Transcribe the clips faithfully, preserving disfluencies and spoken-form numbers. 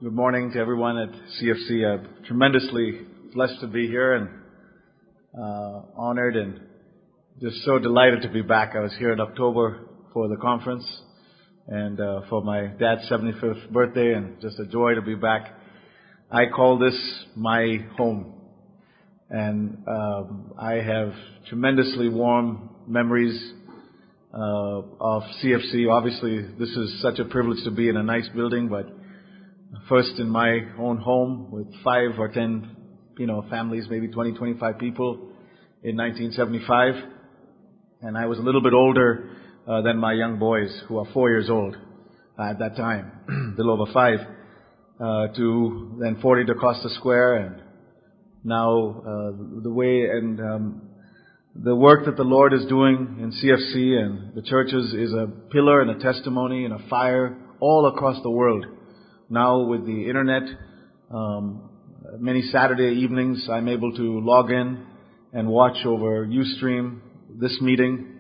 Good morning to everyone at C F C. I'm tremendously blessed to be here and uh, honored and just so delighted to be back. I was here in October for the conference and uh, for my dad's seventy-fifth birthday, and just a joy to be back. I call this my home, and um, I have tremendously warm memories uh, of C F C. Obviously, this is such a privilege to be in a nice building, but first in my own home with five or ten, you know, families, maybe twenty, twenty-five people in nineteen seventy-five. And I was a little bit older uh, than my young boys, who are four years old uh, at that time, a little over five, uh, to then forty DaCosta Square, and now uh, the way and um, the work that the Lord is doing in C F C and the churches is a pillar and a testimony and a fire all across the world. Now with the internet, um, many Saturday evenings I'm able to log in and watch over Ustream this meeting,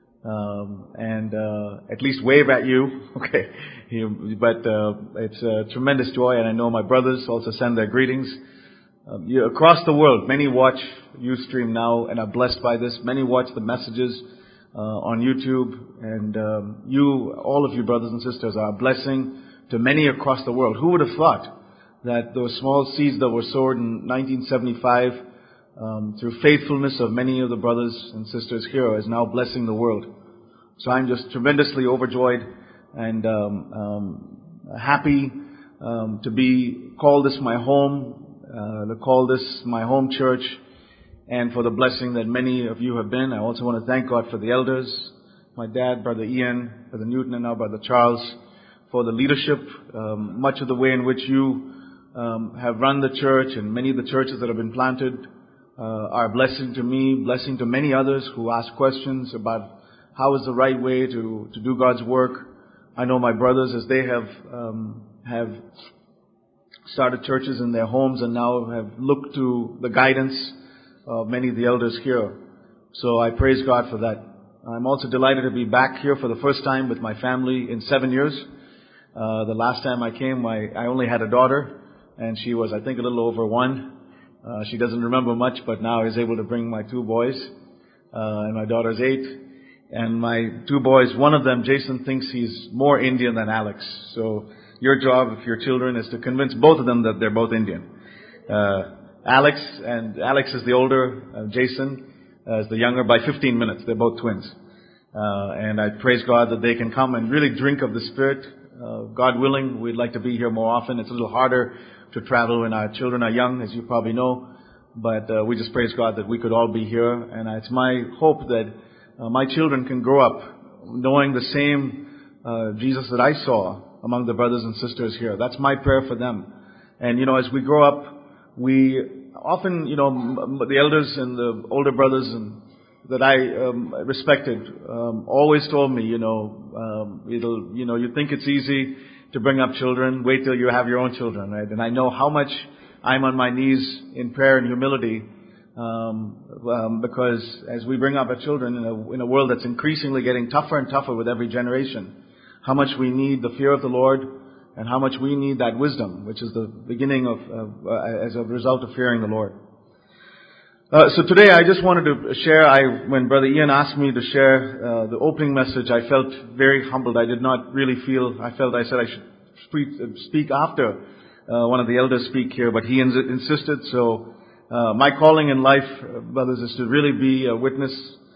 um, and uh, at least wave at you. Okay, but uh, it's a tremendous joy, and I know my brothers also send their greetings. Um, you, across the world, many watch Ustream now and are blessed by this. Many watch the messages uh, on YouTube, and um, you, all of you brothers and sisters, are a blessing to many across the world. Who would have thought that those small seeds that were sown in nineteen seventy-five um, through faithfulness of many of the brothers and sisters here is now blessing the world. So I'm just tremendously overjoyed and um, um, happy um, to be called this my home, uh, to call this my home church, and for the blessing that many of you have been. I also want to thank God for the elders, my dad, Brother Ian, Brother Newton, and now Brother Charles, for the leadership. Um, much of the way in which you um, have run the church and many of the churches that have been planted uh, are a blessing to me, blessing to many others who ask questions about how is the right way to, to do God's work. I know my brothers, as they have um, have started churches in their homes and now have looked to the guidance of many of the elders here. So I praise God for that. I'm also delighted to be back here for the first time with my family in seven years. Uh, the last time I came, my, I only had a daughter, and she was, I think, a little over one. Uh, she doesn't remember much, but now is able to bring my two boys, uh, and my daughter's eight. And my two boys, one of them, Jason, thinks he's more Indian than Alex. So your job, if your children, is to convince both of them that they're both Indian. Uh, Alex, and Alex is the older, uh, Jason uh, is the younger by fifteen minutes. They're both twins. Uh, and I praise God that they can come and really drink of the Spirit. Uh, God willing, we'd like to be here more often. It's a little harder to travel when our children are young, as you probably know. But uh, we just praise God that we could all be here. And it's my hope that uh, my children can grow up knowing the same uh, Jesus that I saw among the brothers and sisters here. That's my prayer for them. And, you know, as we grow up, we often, you know, the elders and the older brothers and that I um, respected um, always told me, you know, um, it'll, you know, you think it's easy to bring up children. Wait till you have your own children, right? And I know how much I'm on my knees in prayer and humility, um, um, because as we bring up our children in a, in a world that's increasingly getting tougher and tougher with every generation, how much we need the fear of the Lord and how much we need that wisdom, which is the beginning of, of uh, as a result of fearing the Lord. Uh, so today I just wanted to share, I, when Brother Ian asked me to share uh, the opening message, I felt very humbled. I did not really feel, I felt I said I should speak, speak after uh, one of the elders speak here, but he ins- insisted. So uh, my calling in life, uh, brothers, is to really be a witness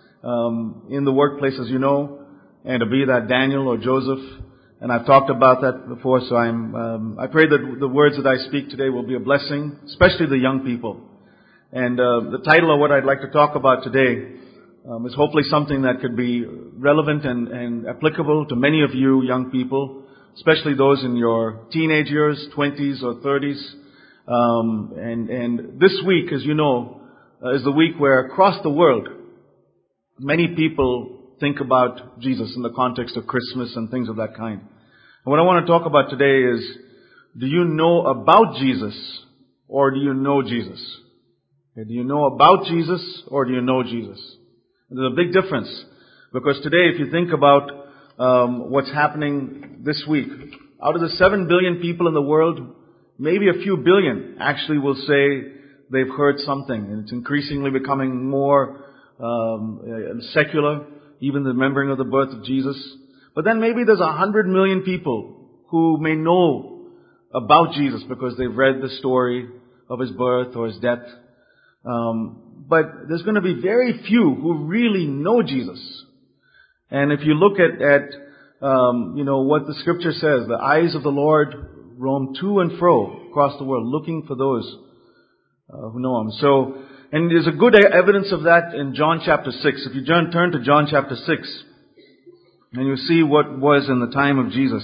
um, in the workplace, as you know, and to be that Daniel or Joseph. And I've talked about that before, so I'm, um, I pray that the words that I speak today will be a blessing, especially the young people. And uh, the title of what I'd like to talk about today um, is hopefully something that could be relevant and, and applicable to many of you young people, especially those in your teenage years, twenties or thirties. Um, and, and this week, as you know, uh, is the week where across the world, many people think about Jesus in the context of Christmas and things of that kind. And what I want to talk about today is, do you know about Jesus or do you know Jesus? Do you know about Jesus or do you know Jesus? There's a big difference, because today if you think about um, what's happening this week, out of the seven billion people in the world, maybe a few billion actually will say they've heard something. And it's increasingly becoming more um, uh, secular, even the remembering of the birth of Jesus. But then maybe there's a hundred million people who may know about Jesus because they've read the story of His birth or His death. Um, but there's going to be very few who really know Jesus. And if you look at, at um, you know, what the Scripture says, the eyes of the Lord roam to and fro across the world, looking for those uh, who know Him. So, and there's a good evidence of that in John chapter six. If you turn, turn to John chapter six, and you see what was in the time of Jesus.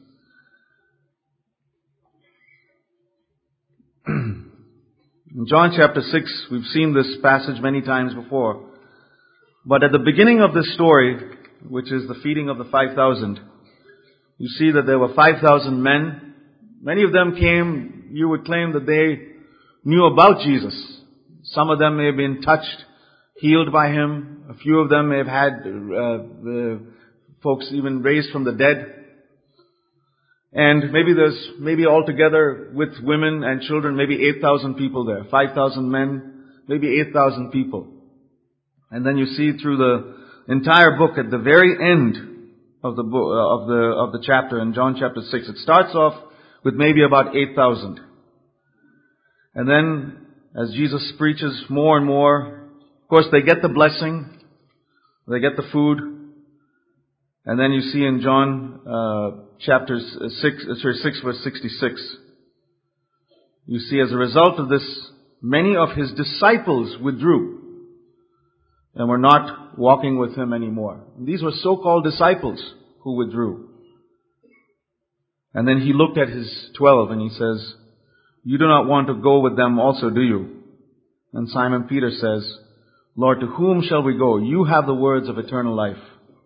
In John chapter six, we've seen this passage many times before. But at the beginning of this story, which is the feeding of the five thousand, you see that there were five thousand men. Many of them came, you would claim that they knew about Jesus. Some of them may have been touched, healed by Him. A few of them may have had uh, the folks even raised from the dead. And maybe there's, maybe altogether with women and children, maybe eight thousand people there. five thousand men, maybe eight thousand people. And then you see through the entire book at the very end of the book, uh, of the, of the chapter in John chapter six, it starts off with maybe about eight thousand. And then as Jesus preaches more and more, of course they get the blessing, they get the food. And then you see in John uh, chapter six, sorry, six verse sixty-six, you see as a result of this, many of His disciples withdrew and were not walking with Him anymore. And these were so-called disciples who withdrew. And then He looked at His twelve and He says, "You do not want to go with them also, do you?" And Simon Peter says, "Lord, to whom shall we go? You have the words of eternal life."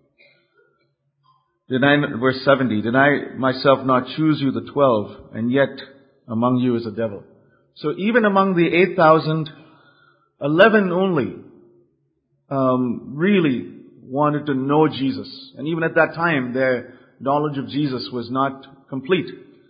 Did I, verse seventy, "Did I myself not choose you the twelve, and yet among you is a devil?" So even among the eight thousand, eleven only um, really wanted to know Jesus. And even at that time, their knowledge of Jesus was not complete.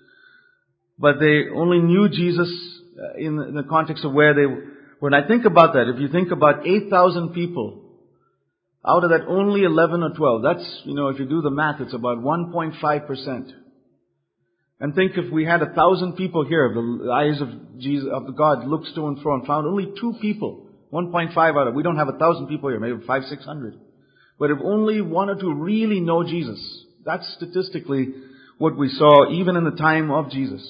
But they only knew Jesus in the, in the context of where they were. When I think about that, if you think about eight thousand people, out of that only eleven or twelve, that's, you know, if you do the math, it's about one point five percent. And think if we had a thousand people here, the eyes of Jesus, of the God looked to and fro and found only two people, one point five out of, we don't have a thousand people here, maybe five, six hundred. But if only one or two really know Jesus, that's statistically what we saw even in the time of Jesus.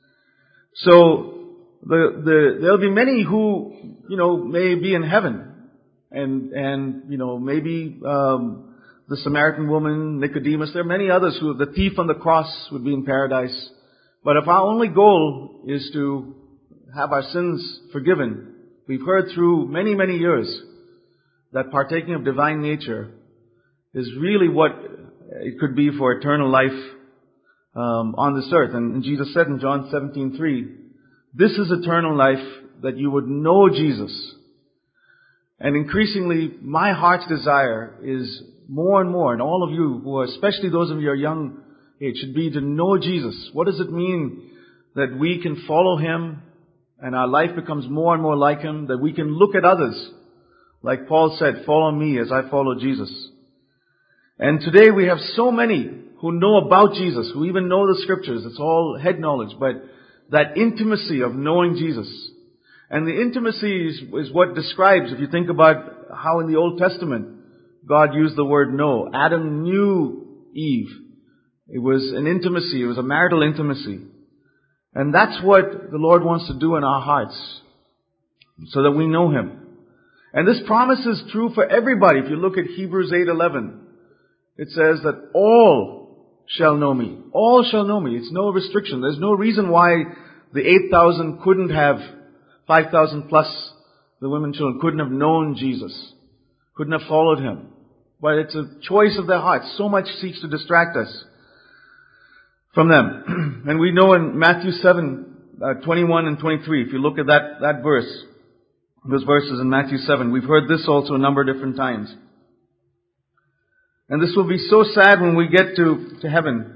So, the, the, there'll be many who, you know, may be in heaven. And, and, you know, maybe, um, the Samaritan woman, Nicodemus, there are many others who, the thief on the cross would be in paradise. But if our only goal is to have our sins forgiven, we've heard through many, many years that partaking of divine nature is really what it could be for eternal life, um, on this earth. And, and Jesus said in John seventeen three, "This is eternal life, that you would know Jesus." And increasingly, my heart's desire is more and more, and all of you who are, especially those of your young age, should be to know Jesus. What does it mean that we can follow Him and our life becomes more and more like Him, that we can look at others, like Paul said, "Follow me as I follow Jesus." And today we have so many who know about Jesus, who even know the Scriptures. It's all head knowledge, but that intimacy of knowing Jesus. And the intimacy is, is what describes, if you think about how in the Old Testament God used the word know. Adam knew Eve. It was an intimacy. It was a marital intimacy. And that's what the Lord wants to do in our hearts, so that we know Him. And this promise is true for everybody. If you look at Hebrews eight eleven, it says that all shall know me. All shall know me. It's no restriction. There's no reason why the eight thousand couldn't have, five thousand plus the women and children, couldn't have known Jesus, couldn't have followed Him. But it's a choice of their hearts. So much seeks to distract us from them. And we know in Matthew seven, uh, twenty-one and twenty-three, if you look at that, that verse, those verses in Matthew seven, we've heard this also a number of different times. And this will be so sad when we get to, to heaven,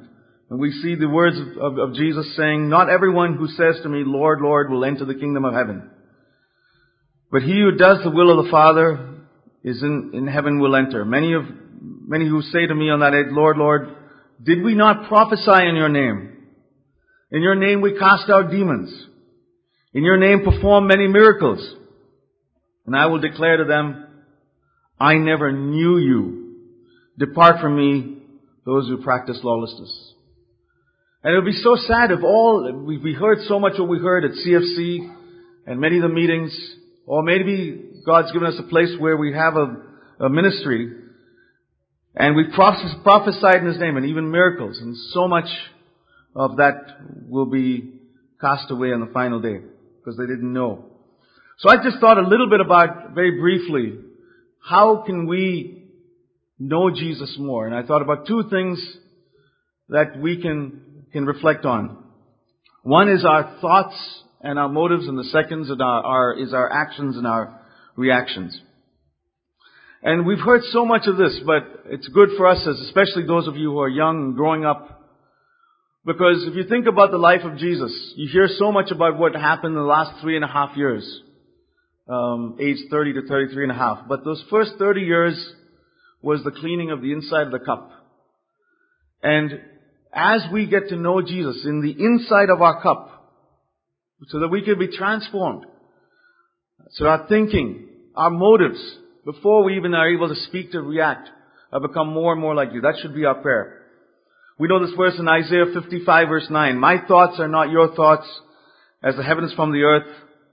And we see the words of, of, of Jesus saying, "Not everyone who says to me, 'Lord, Lord,' will enter the kingdom of heaven. But he who does the will of the Father is in, in heaven will enter. Many of many who say to me on that day, 'Lord, Lord, did we not prophesy in your name? In your name we cast out demons. In your name perform many miracles.' And I will declare to them, 'I never knew you. Depart from me, those who practice lawlessness.'" And it would be so sad if all, we, we heard so much what we heard at C F C and many of the meetings, or maybe God's given us a place where we have a, a ministry and we prophes- prophesied in His name and even miracles, and so much of that will be cast away on the final day because they didn't know. So I just thought a little bit about, very briefly, how can we know Jesus more? And I thought about two things that we can can reflect on. One is our thoughts and our motives, and the second is our, our, is our actions and our reactions. And we've heard so much of this, but it's good for us, as especially those of you who are young and growing up, because if you think about the life of Jesus, you hear so much about what happened in the last three and a half years, um, age thirty to thirty-three and a half. But those first thirty years was the cleaning of the inside of the cup. And as we get to know Jesus in the inside of our cup, so that we can be transformed, so our thinking, our motives, before we even are able to speak, to react, have become more and more like you. That should be our prayer. We know this verse in Isaiah fifty-five verse nine. "My thoughts are not your thoughts, as the heavens from the earth,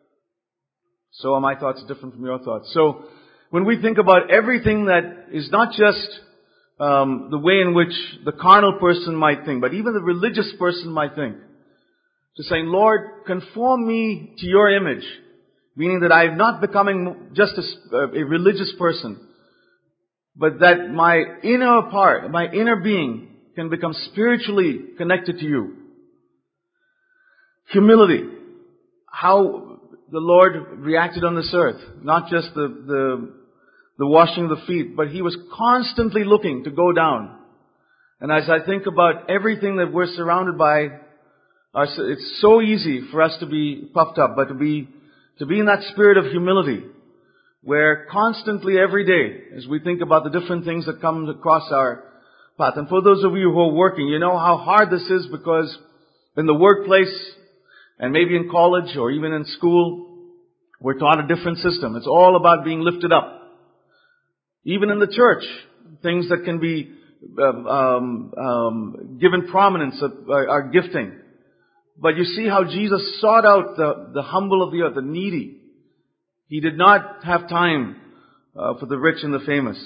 so are my thoughts different from your thoughts." So, when we think about everything that is not just um, the way in which the carnal person might think, but even the religious person might think, to saying, "Lord, conform me to your image," meaning that I am not becoming just a, a religious person, but that my inner part, my inner being, can become spiritually connected to you. Humility. How the Lord reacted on this earth. Not just the, the, the washing of the feet, but He was constantly looking to go down. And as I think about everything that we're surrounded by, our, it's so easy for us to be puffed up, but to be, to be in that spirit of humility, where constantly every day, as we think about the different things that come across our path. And for those of you who are working, you know how hard this is, because in the workplace, and maybe in college or even in school, we're taught a different system. It's all about being lifted up. Even in the church, things that can be um, um, um, given prominence are, are gifting. But you see how Jesus sought out the, the humble of the earth, the needy. He did not have time uh, for the rich and the famous.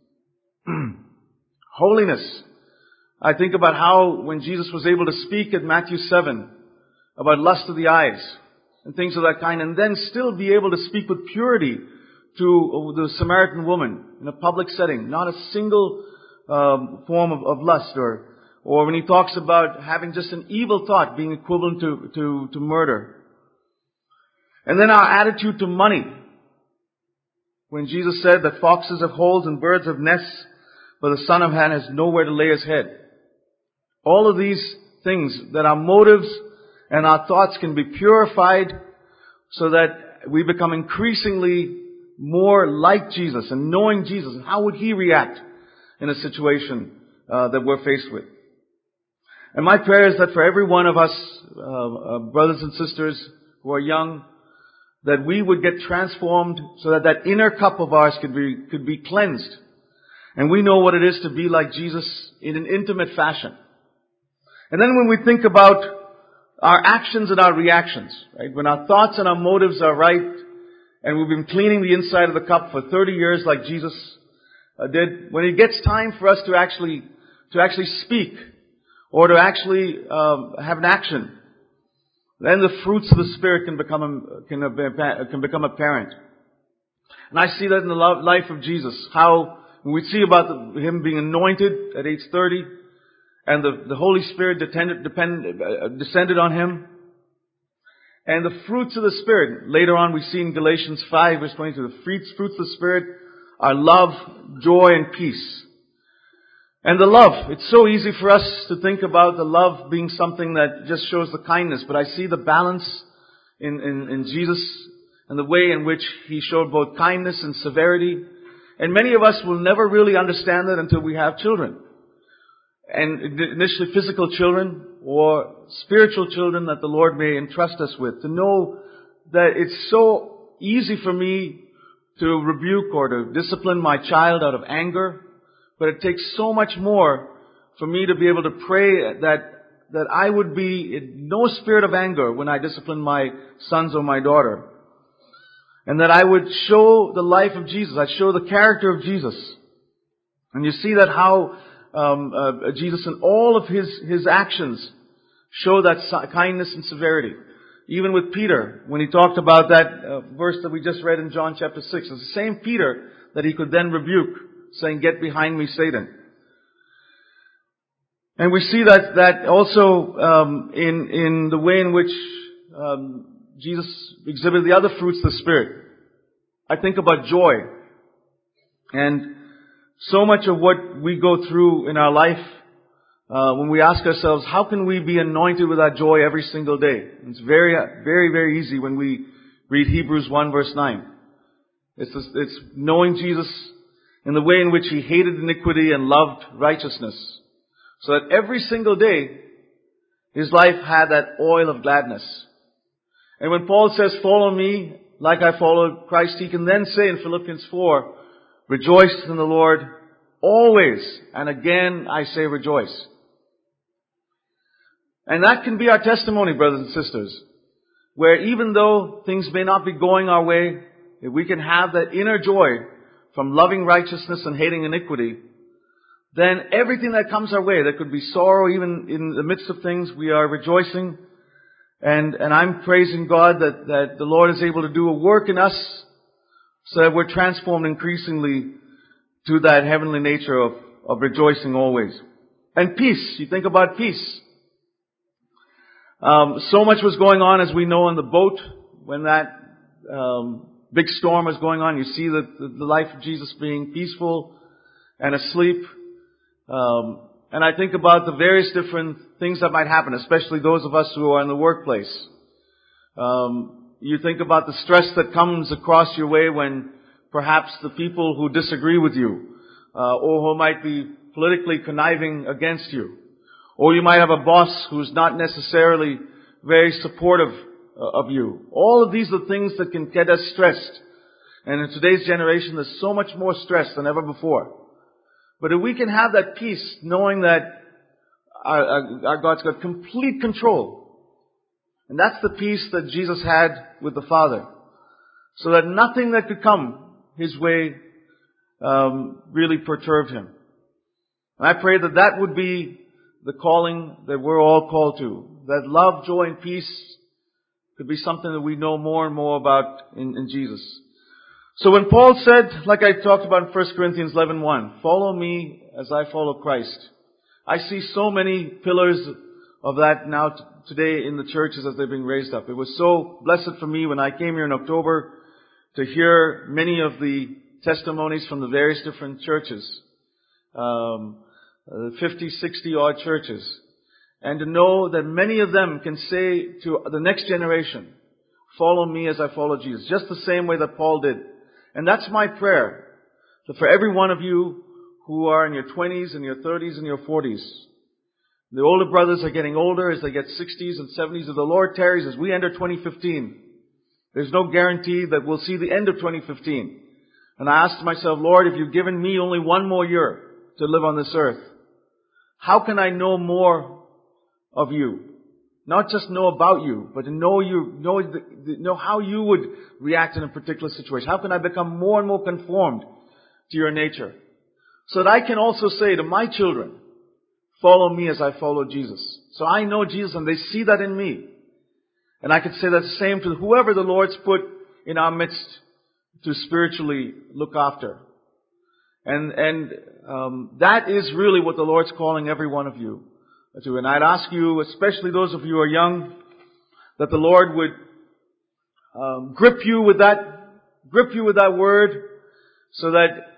Holiness. I think about how when Jesus was able to speak at Matthew seven about lust of the eyes and things of that kind, and then still be able to speak with purity to the Samaritan woman in a public setting, not a single um, form of, of lust, or or when He talks about having just an evil thought being equivalent to, to, to murder. And then our attitude to money. When Jesus said that foxes have holes and birds have nests, but the Son of Man has nowhere to lay His head. All of these things, that our motives and our thoughts can be purified so that we become increasingly more like Jesus and knowing Jesus. And how would He react in a situation uh, that we're faced with? And my prayer is that for every one of us, uh, uh, brothers and sisters who are young, that we would get transformed so that that inner cup of ours could be, could be cleansed. And we know what it is to be like Jesus in an intimate fashion. And then when we think about our actions and our reactions, right? When our thoughts and our motives are right, and we've been cleaning the inside of the cup for thirty years like Jesus uh, did, when it gets time for us to actually, to actually speak, or to actually um, have an action, then the fruits of the Spirit can become, can, can become apparent. And I see that in the life of Jesus, how we see about the, Him being anointed at age thirty, and the, the Holy Spirit depended, depend, uh, descended on Him. And the fruits of the Spirit, later on we see in Galatians five verse twenty-two, the fruits, fruits of the Spirit are love, joy, and peace. And the love. It's so easy for us to think about the love being something that just shows the kindness, but I see the balance in, in, in Jesus and the way in which He showed both kindness and severity. And many of us will never really understand that until we have children. And initially physical children or spiritual children that the Lord may entrust us with. To know that it's so easy for me to rebuke or to discipline my child out of anger. But it takes so much more for me to be able to pray that that I would be in no spirit of anger when I discipline my sons or my daughter. And that I would show the life of Jesus. I show the character of Jesus. And you see that how um, uh, Jesus in all of His, His actions show that kindness and severity. Even with Peter, when He talked about that uh, verse that we just read in John chapter six. It's the same Peter that He could then rebuke, saying, "Get behind me, Satan." And we see that that also um, in in the way in which um, Jesus exhibited the other fruits of the Spirit. I think about joy. And so much of what we go through in our life, uh, when we ask ourselves, how can we be anointed with that joy every single day? It's very, very, very easy when we read Hebrews one verse nine. It's, it's knowing Jesus in the way in which He hated iniquity and loved righteousness. So that every single day, His life had that oil of gladness. And when Paul says, "Follow me like I followed Christ," he can then say in Philippians four, "Rejoice in the Lord always. And again, I say rejoice." And that can be our testimony, brothers and sisters. Where even though things may not be going our way, if we can have that inner joy from loving righteousness and hating iniquity, then everything that comes our way, there could be sorrow even in the midst of things, we are rejoicing. And, and I'm praising God that, that the Lord is able to do a work in us so that we're transformed increasingly to that heavenly nature of, of rejoicing always. And peace. You think about peace. Um, so much was going on, as we know, on the boat when that um, big storm was going on. You see the, the, the life of Jesus being peaceful and asleep. Um, and I think about the various different things that might happen, especially those of us who are in the workplace. Um, you think about the stress that comes across your way when perhaps the people who disagree with you, uh, or who might be politically conniving against you, or you might have a boss who's not necessarily very supportive uh, of you. All of these are things that can get us stressed. And in today's generation, there's so much more stress than ever before. But if we can have that peace, knowing that our, our, our God's got complete control. And that's the peace that Jesus had with the Father. So that nothing that could come His way um, really perturbed Him. And I pray that that would be the calling that we're all called to. That love, joy, and peace could be something that we know more and more about in, in Jesus. So when Paul said, like I talked about in First Corinthians eleven one, "Follow me as I follow Christ," I see so many pillars of that now t- today in the churches as they're being raised up. It was so blessed for me when I came here in October to hear many of the testimonies from the various different churches. Um, fifty, sixty odd churches. And to know that many of them can say to the next generation, "Follow me as I follow Jesus." Just the same way that Paul did. And that's my prayer. So for every one of you who are in your twenties and your thirties and your forties, the older brothers are getting older as they get sixties and seventies. If the Lord tarries as we enter twenty fifteen, there's no guarantee that we'll see the end of twenty fifteen. And I asked myself, "Lord, if you've given me only one more year to live on this earth, how can I know more of you? Not just know about you, but to know you, know, the, know how you would react in a particular situation. How can I become more and more conformed to your nature? So that I can also say to my children, follow me as I follow Jesus." So I know Jesus and they see that in me. And I could say that the same to whoever the Lord's put in our midst to spiritually look after. And, and, um, that is really what the Lord's calling every one of you to. And I'd ask you, especially those of you who are young, that the Lord would um, grip you with that, grip you with that word, so that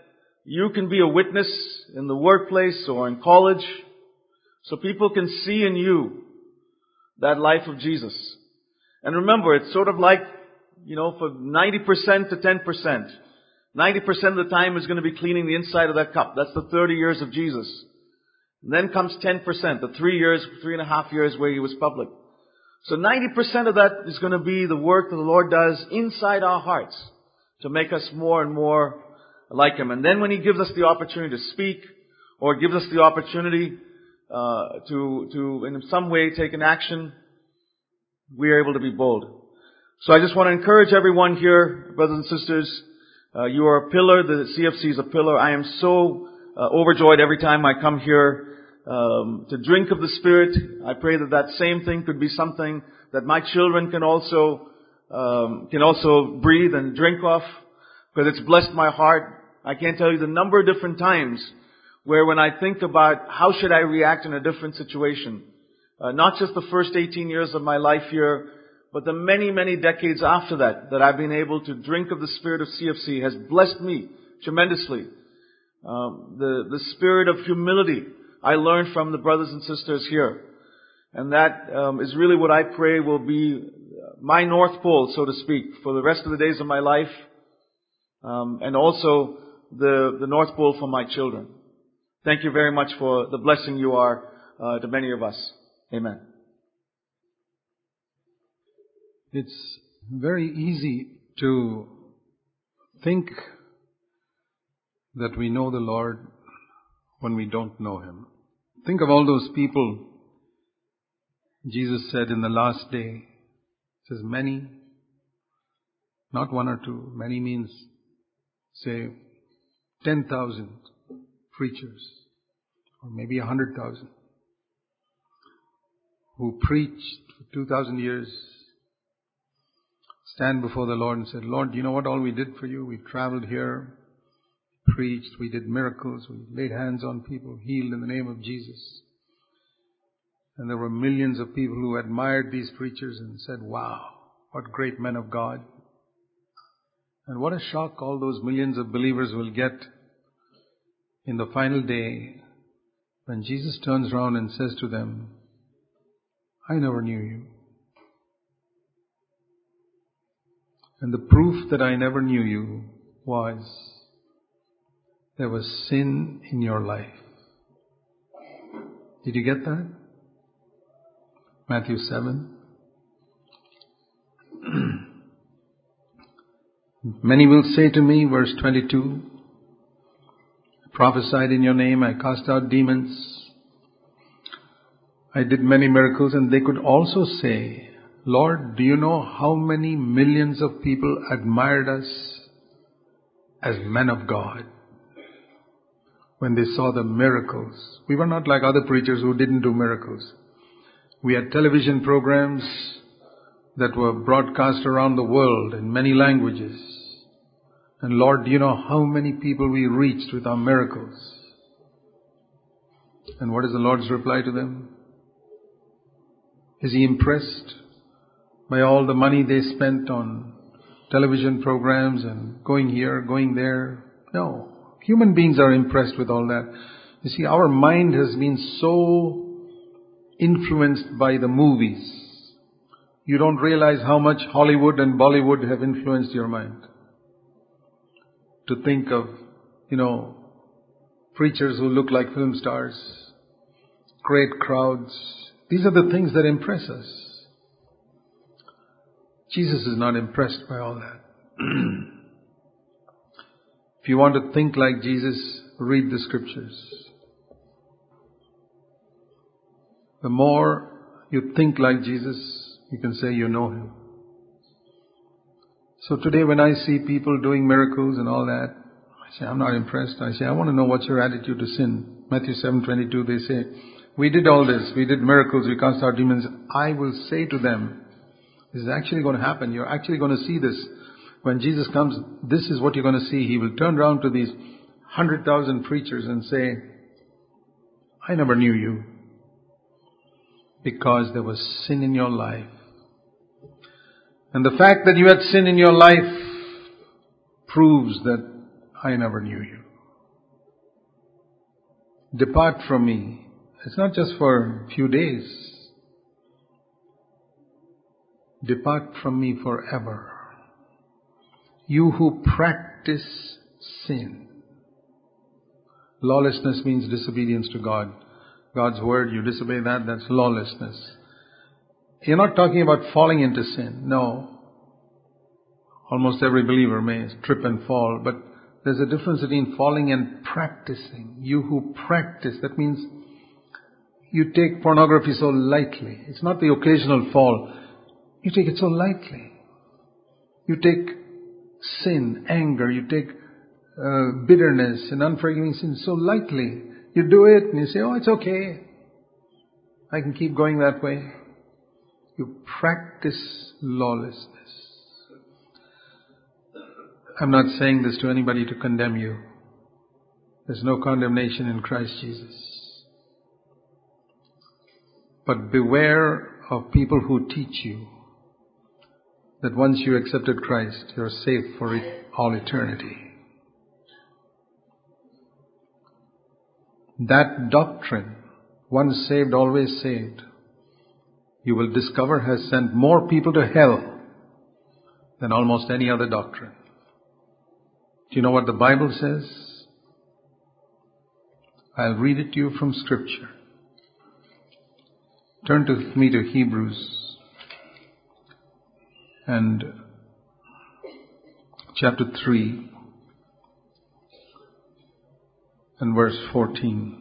you can be a witness in the workplace or in college, so people can see in you that life of Jesus. And remember, it's sort of like, you know, for ninety percent to ten percent. ninety percent of the time is going to be cleaning the inside of that cup. That's the thirty years of Jesus. And then comes ten percent, the three years, three and a half years where He was public. So ninety percent of that is going to be the work that the Lord does inside our hearts to make us more and more like Him. And then when He gives us the opportunity to speak, or gives us the opportunity uh, to, to in some way take an action, we are able to be bold. So I just want to encourage everyone here, brothers and sisters, uh, you are a pillar. The C F C is a pillar. I am so uh, overjoyed every time I come here um, to drink of the Spirit. I pray that that same thing could be something that my children can also um, can also breathe and drink off, because it's blessed my heart. I can't tell you the number of different times where when I think about how should I react in a different situation, uh, not just the first eighteen years of my life here, but the many, many decades after that, that I've been able to drink of the Spirit of C F C has blessed me tremendously. Um, the, the spirit of humility I learned from the brothers and sisters here. And that um, is really what I pray will be my North Pole, so to speak, for the rest of the days of my life, um, and also the, the North Pole for my children. Thank you very much for the blessing you are uh, to many of us. Amen. It's very easy to think that we know the Lord when we don't know Him. Think of all those people. Jesus said in the last day, it says many, not one or two, many means, say, ten thousand preachers, or maybe a hundred thousand, who preached for two thousand years, stand before the Lord and said, Lord, do you know what all we did for you? We traveled here, preached, we did miracles, we laid hands on people, healed in the name of Jesus. And there were millions of people who admired these preachers and said, wow, what great men of God. And what a shock all those millions of believers will get in the final day when Jesus turns around and says to them, I never knew you. And the proof that I never knew you was there was sin in your life. Did you get that? Matthew seven. Many will say to me, verse twenty-two, I prophesied in your name, I cast out demons, I did many miracles. And they could also say, Lord, do you know how many millions of people admired us as men of God when they saw the miracles? We were not like other preachers who didn't do miracles. We had television programs that were broadcast around the world in many languages. And Lord, do you know how many people we reached with our miracles? And what is the Lord's reply to them? Is He impressed by all the money they spent on television programs and going here, going there? No. Human beings are impressed with all that. You see, our mind has been so influenced by the movies. You don't realize how much Hollywood and Bollywood have influenced your mind. To think of, you know, preachers who look like film stars, great crowds. These are the things that impress us. Jesus is not impressed by all that. If you want to think like Jesus, read the Scriptures. The more you think like Jesus, you can say you know Him. So today when I see people doing miracles and all that, I say, I'm not impressed. I say, I want to know what's your attitude to sin. Matthew seven twenty-two, they say, we did all this. We did miracles. We cast out demons. I will say to them, this is actually going to happen. You're actually going to see this. When Jesus comes, this is what you're going to see. He will turn around to these one hundred thousand preachers and say, I never knew you. Because there was sin in your life. And the fact that you had sin in your life proves that I never knew you. Depart from me. It's not just for a few days. Depart from me forever. You who practice sin. Lawlessness means disobedience to God. God's word, you disobey that, that's lawlessness. You're not talking about falling into sin. No. Almost every believer may trip and fall, but there's a difference between falling and practicing. You who practice, that means you take pornography so lightly. It's not the occasional fall. You take it so lightly. You take sin, anger, you take uh, bitterness and unforgiving sin so lightly. You do it and you say, oh, it's okay. I can keep going that way. You practice lawlessness. I'm not saying this to anybody to condemn you. There's no condemnation in Christ Jesus. But beware of people who teach you that once you accepted Christ, you're safe for all eternity. That doctrine, once saved, always saved, you will discover has sent more people to hell than almost any other doctrine. Do you know what the Bible says? I'll read it to you from Scripture. Turn to me to Hebrews and chapter three and verse fourteen.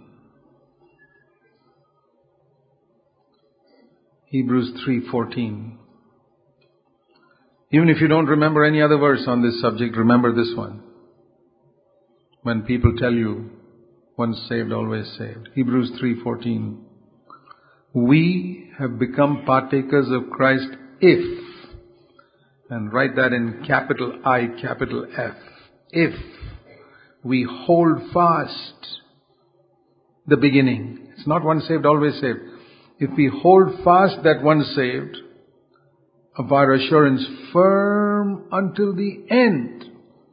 Hebrews three fourteen. Even if you don't remember any other verse on this subject, remember this one. When people tell you, once saved, always saved. Hebrews three fourteen. We have become partakers of Christ if, and write that in capital I, capital F, if we hold fast the beginning. It's not once saved, always saved. If we hold fast that once saved, of our assurance firm until the end.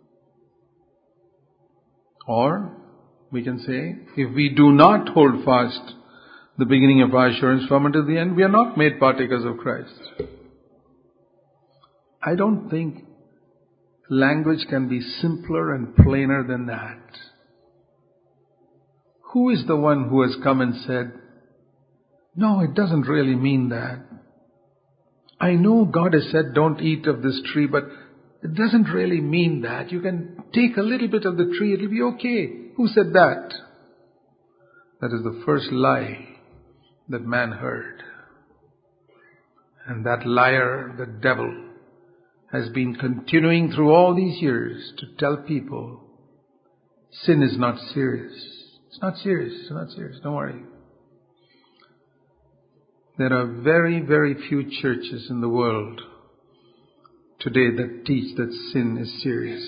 Or, we can say, if we do not hold fast the beginning of our assurance firm until the end, we are not made partakers of Christ. I don't think language can be simpler and plainer than that. Who is the one who has come and said, no, it doesn't really mean that. I know God has said don't eat of this tree, but it doesn't really mean that. You can take a little bit of the tree, it'll be okay. Who said that? That is the first lie that man heard. And that liar, the devil, has been continuing through all these years to tell people sin is not serious. It's not serious. It's not serious. Don't worry. There are very, very few churches in the world today that teach that sin is serious.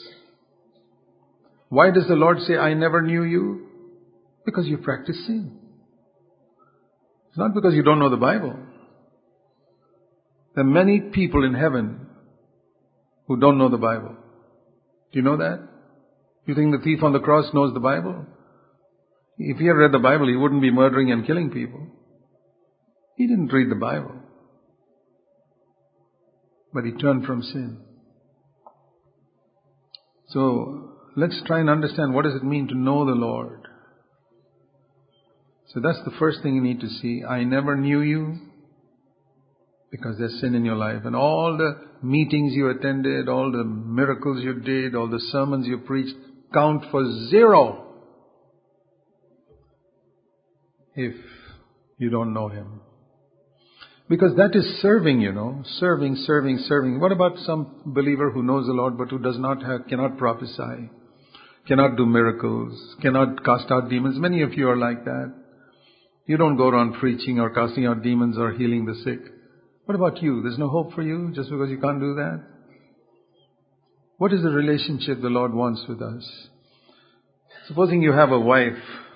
Why does the Lord say, I never knew you? Because you practice sin. It's not because you don't know the Bible. There are many people in heaven who don't know the Bible. Do you know that? You think the thief on the cross knows the Bible? If he had read the Bible, he wouldn't be murdering and killing people. He didn't read the Bible. But he turned from sin. So, let's try and understand what does it mean to know the Lord. So that's the first thing you need to see. I never knew you because there's sin in your life. And all the meetings you attended, all the miracles you did, all the sermons you preached, count for zero if you don't know Him. Because that is serving, you know, serving, serving, serving. What about some believer who knows the Lord but who does not have, cannot prophesy, cannot do miracles, cannot cast out demons? Many of you are like that. You don't go around preaching or casting out demons or healing the sick. What about you? There's no hope for you just because you can't do that? What is the relationship the Lord wants with us? Supposing you have a wife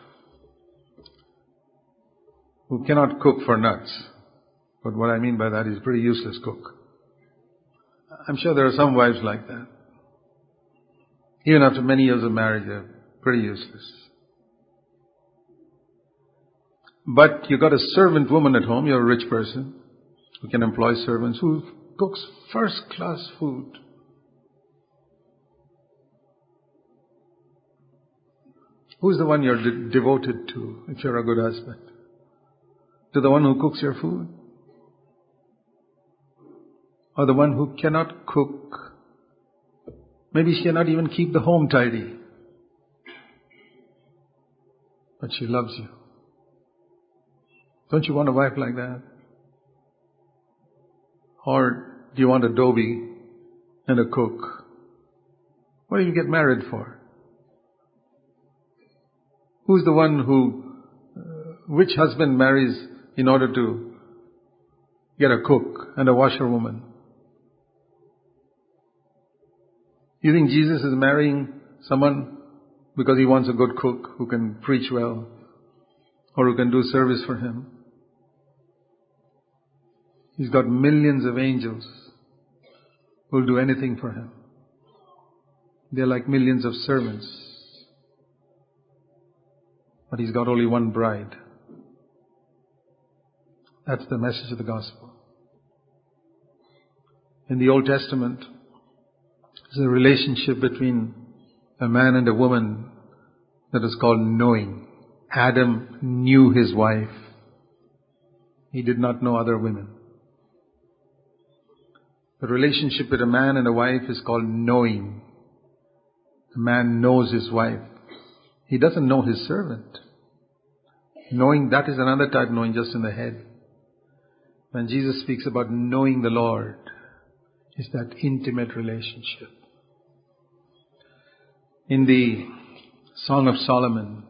who cannot cook for nuts. But what I mean by that is pretty useless cook. I'm sure there are some wives like that. Even after many years of marriage, they're pretty useless. But you got a servant woman at home, you're a rich person, who can employ servants, who cooks first class food. Who's the one you're de- devoted to if you're a good husband? To the one who cooks your food? Or the one who cannot cook? Maybe she cannot even keep the home tidy. But she loves you. Don't you want a wife like that? Or do you want a Adobe and a cook? What do you get married for? Who's the one who, uh, which husband marries in order to get a cook and a washerwoman? You think Jesus is marrying someone because he wants a good cook who can preach well or who can do service for him? He's got millions of angels who will do anything for him. They're like millions of servants. But he's got only one bride. That's the message of the gospel. In the Old Testament, there's a relationship between a man and a woman that is called knowing. Adam knew his wife. He did not know other women. The relationship with a man and a wife is called knowing. A man knows his wife. He doesn't know his servant. Knowing, that is another type of knowing, just in the head. When Jesus speaks about knowing the Lord, it's that intimate relationship. In the Song of Solomon,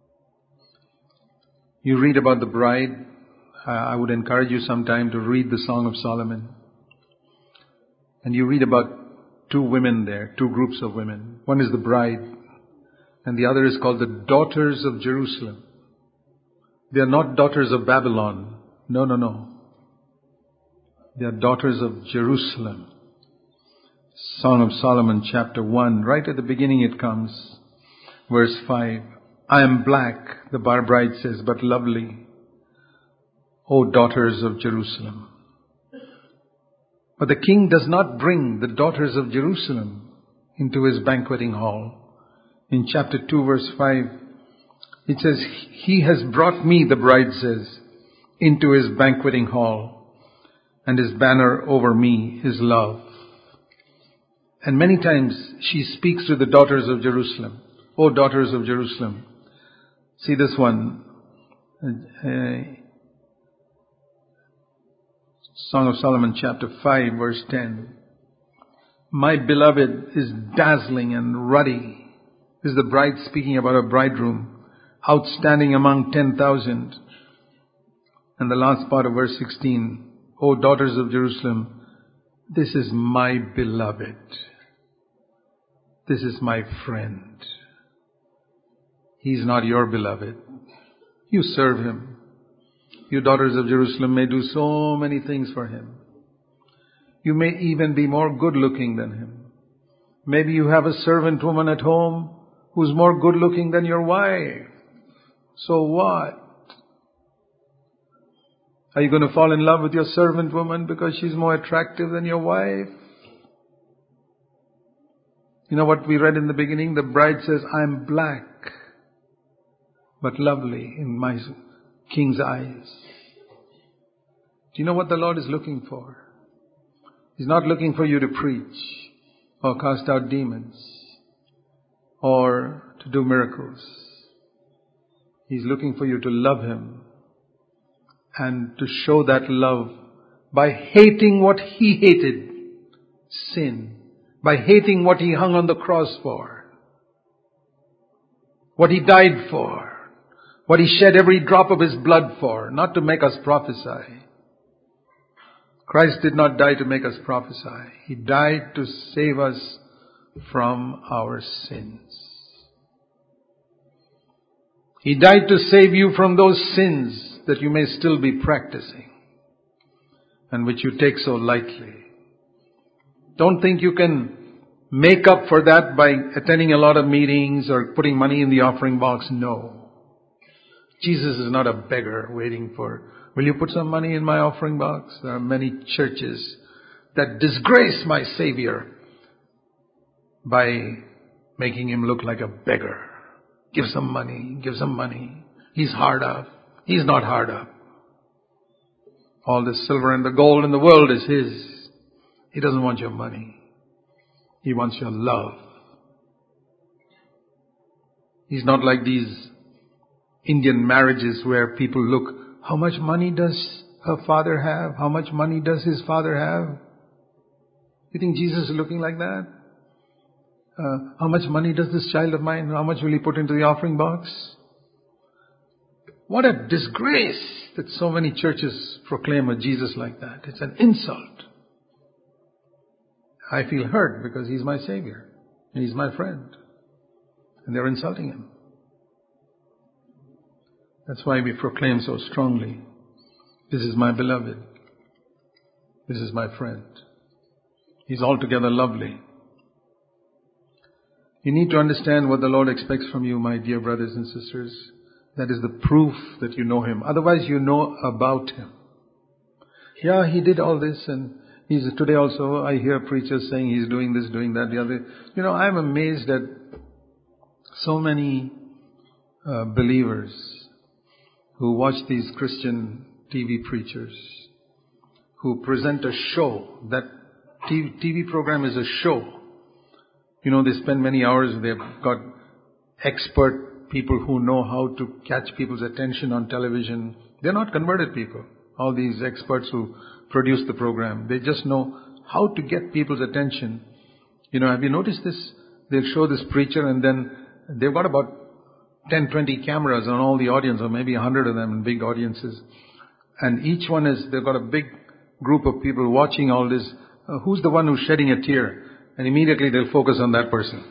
you read about the bride. I would encourage you sometime to read the Song of Solomon. And you read about two women there, two groups of women. One is the bride, and the other is called the daughters of Jerusalem. They are not daughters of Babylon. No, no, no. They are daughters of Jerusalem. Song of Solomon, chapter one. Right at the beginning it comes. Verse five. I am black, the bride says, but lovely, O daughters of Jerusalem. But the king does not bring the daughters of Jerusalem into his banqueting hall. In chapter two, verse five, it says, He has brought me, the bride says, into his banqueting hall, and his banner over me is love. And many times she speaks to the daughters of Jerusalem. O daughters of Jerusalem. See this one. Uh, Song of Solomon, chapter five, verse ten. My beloved is dazzling and ruddy. This is the bride speaking about her bridegroom. Outstanding among ten thousand. And the last part of verse sixteen. O daughters of Jerusalem, this is my beloved. This is my friend. He's not your beloved. You serve him. You daughters of Jerusalem may do so many things for him. You may even be more good looking than him. Maybe you have a servant woman at home who's more good looking than your wife. So what? Are you going to fall in love with your servant woman because she's more attractive than your wife? You know what we read in the beginning? The bride says, I'm black, but lovely in my King's eyes. Do you know what the Lord is looking for? He's not looking for you to preach or cast out demons or to do miracles. He's looking for you to love Him and to show that love by hating what He hated, sin, by hating what He hung on the cross for, what He died for, what He shed every drop of His blood for, not to make us prophesy. Christ did not die to make us prophesy. He died to save us from our sins. He died to save you from those sins that you may still be practicing and which you take so lightly. Don't think you can make up for that by attending a lot of meetings or putting money in the offering box. No. Jesus is not a beggar waiting for, will you put some money in my offering box? There are many churches that disgrace my Savior by making him look like a beggar. Give some money, give some money. He's hard up. He's not hard up. All the silver and the gold in the world is his. He doesn't want your money. He wants your love. He's not like these Indian marriages where people look, how much money does her father have? How much money does his father have? You think Jesus is looking like that? Uh, how much money does this child of mine, how much will he put into the offering box? What a disgrace that so many churches proclaim a Jesus like that. It's an insult. I feel hurt because he's my Savior. And he's my friend. And they're insulting him. That's why we proclaim so strongly, this is my beloved. This is my friend. He's altogether lovely. You need to understand what the Lord expects from you, my dear brothers and sisters. That is the proof that you know Him. Otherwise, you know about Him. Yeah, He did all this, and He's today also, I hear preachers saying He's doing this, doing that, the other. You know, I'm amazed at so many uh, believers who watch these Christian T V preachers who present a show. That T V program is a show. You know, they spend many hours, they've got expert people who know how to catch people's attention on television. They're not converted people, all these experts who produce the program. They just know how to get people's attention. You know, have you noticed this? They'll show this preacher and then they've got about ten, twenty cameras on all the audience, or maybe a hundred of them in big audiences. And each one is, they've got a big group of people watching all this. Uh, who's the one who's shedding a tear? And immediately they'll focus on that person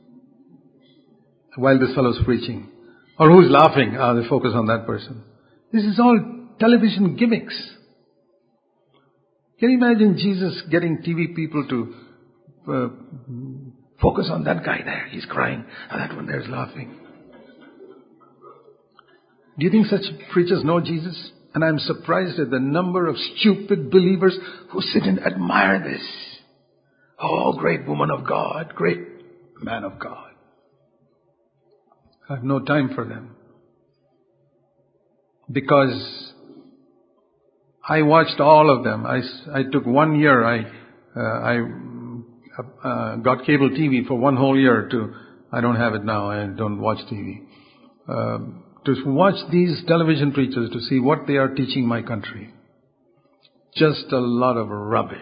while this fellow's preaching. Or who's laughing? Ah, they focus on that person. This is all television gimmicks. Can you imagine Jesus getting T V people to uh, focus on that guy there? He's crying. Ah, that one there is laughing. Do you think such preachers know Jesus? And I'm surprised at the number of stupid believers who sit and admire this. Oh, great woman of God, great man of God. I have no time for them. Because I watched all of them. I, I took one year, I, uh, I uh, got cable T V for one whole year to, I don't have it now, I don't watch T V. Um, to watch these television preachers to see what they are teaching my country. Just a lot of rubbish.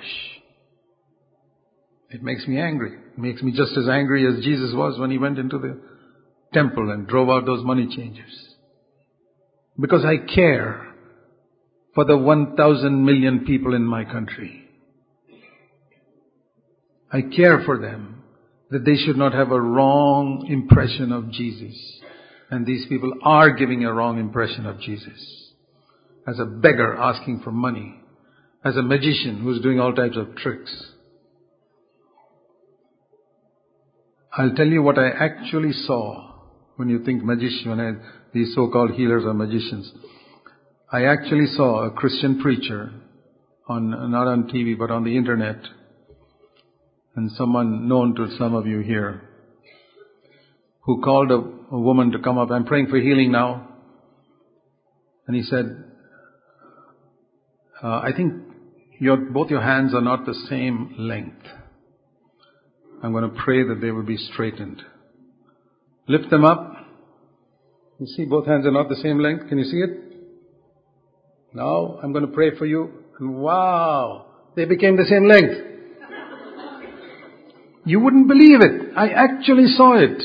It makes me angry. It makes me just as angry as Jesus was when he went into the temple and drove out those money changers. Because I care for the one thousand million people in my country. I care for them, that they should not have a wrong impression of Jesus. And these people are giving a wrong impression of Jesus. As a beggar asking for money. As a magician who's doing all types of tricks. I'll tell you what I actually saw when you think magician, when I, these so-called healers are magicians. I actually saw a Christian preacher, on not on T V but on the internet, and someone known to some of you here, who called a, a woman to come up. I'm praying for healing now. And he said, uh, I think your, both your hands are not the same length. I'm going to pray that they will be straightened. Lift them up. You see both hands are not the same length. Can you see it? Now I'm going to pray for you. And wow, they became the same length. You wouldn't believe it. I actually saw it.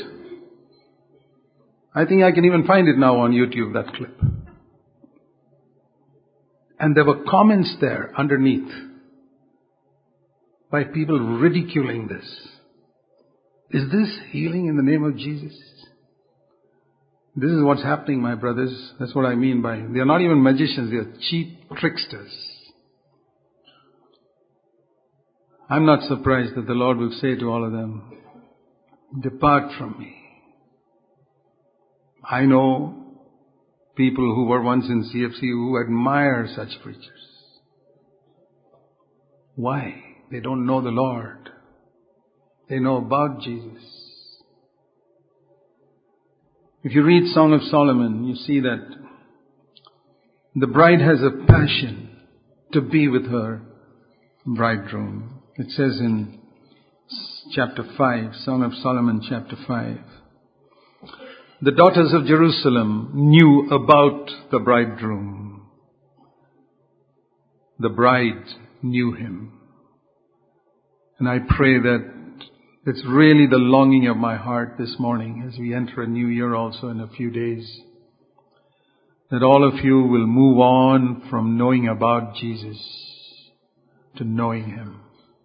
I think I can even find it now on YouTube, that clip. And there were comments there underneath by people ridiculing this. Is this healing in the name of Jesus? This is what's happening, my brothers. That's what I mean by, they are not even magicians, they are cheap tricksters. I'm not surprised that the Lord will say to all of them, depart from me. I know people who were once in C F C who admire such preachers. Why? They don't know the Lord. They know about Jesus. If you read Song of Solomon, you see that the bride has a passion to be with her bridegroom. It says in chapter five, Song of Solomon chapter five, the daughters of Jerusalem knew about the bridegroom. The bride knew him. And I pray that it's really the longing of my heart this morning as we enter a new year also in a few days, that all of you will move on from knowing about Jesus to knowing Him.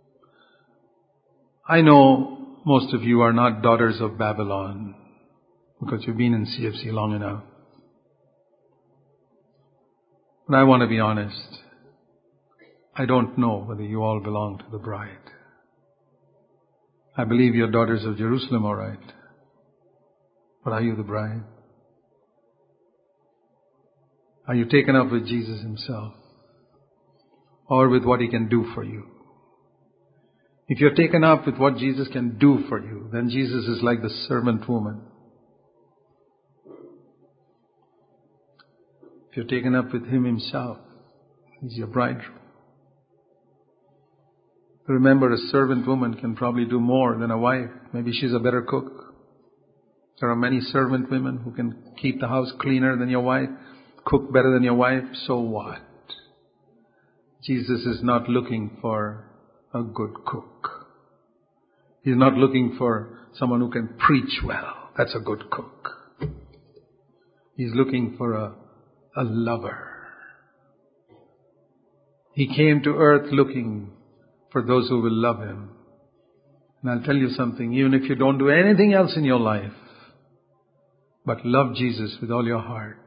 I know most of you are not daughters of Babylon because you've been in C F C long enough. But I want to be honest. I don't know whether you all belong to the bride. I believe you're daughters of Jerusalem, all right. But are you the bride? Are you taken up with Jesus Himself? Or with what He can do for you? If you're taken up with what Jesus can do for you, then Jesus is like the servant woman. If you're taken up with Him Himself, He's your bridegroom. Remember, a servant woman can probably do more than a wife. Maybe she's a better cook. There are many servant women who can keep the house cleaner than your wife, cook better than your wife. So what? Jesus is not looking for a good cook. He's not looking for someone who can preach well. That's a good cook. He's looking for a, a lover. He came to earth looking for those who will love Him. And I'll tell you something, even if you don't do anything else in your life, but love Jesus with all your heart,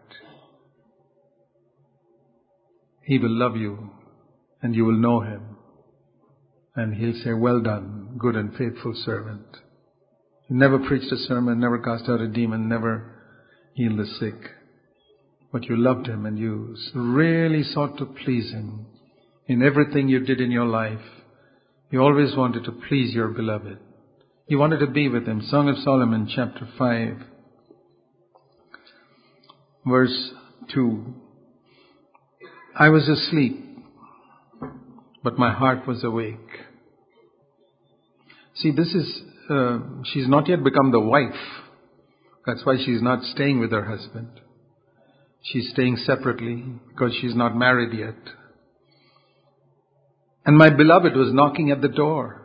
He will love you and you will know Him. And He'll say, well done, good and faithful servant. You never preached a sermon, never cast out a demon, never healed the sick. But you loved Him and you really sought to please Him in everything you did in your life. You always wanted to please your beloved. You wanted to be with Him. Song of Solomon, chapter five, verse two. I was asleep, but my heart was awake. See, this is, uh, she's not yet become the wife. That's why she's not staying with her husband. She's staying separately because she's not married yet. And my beloved was knocking at the door.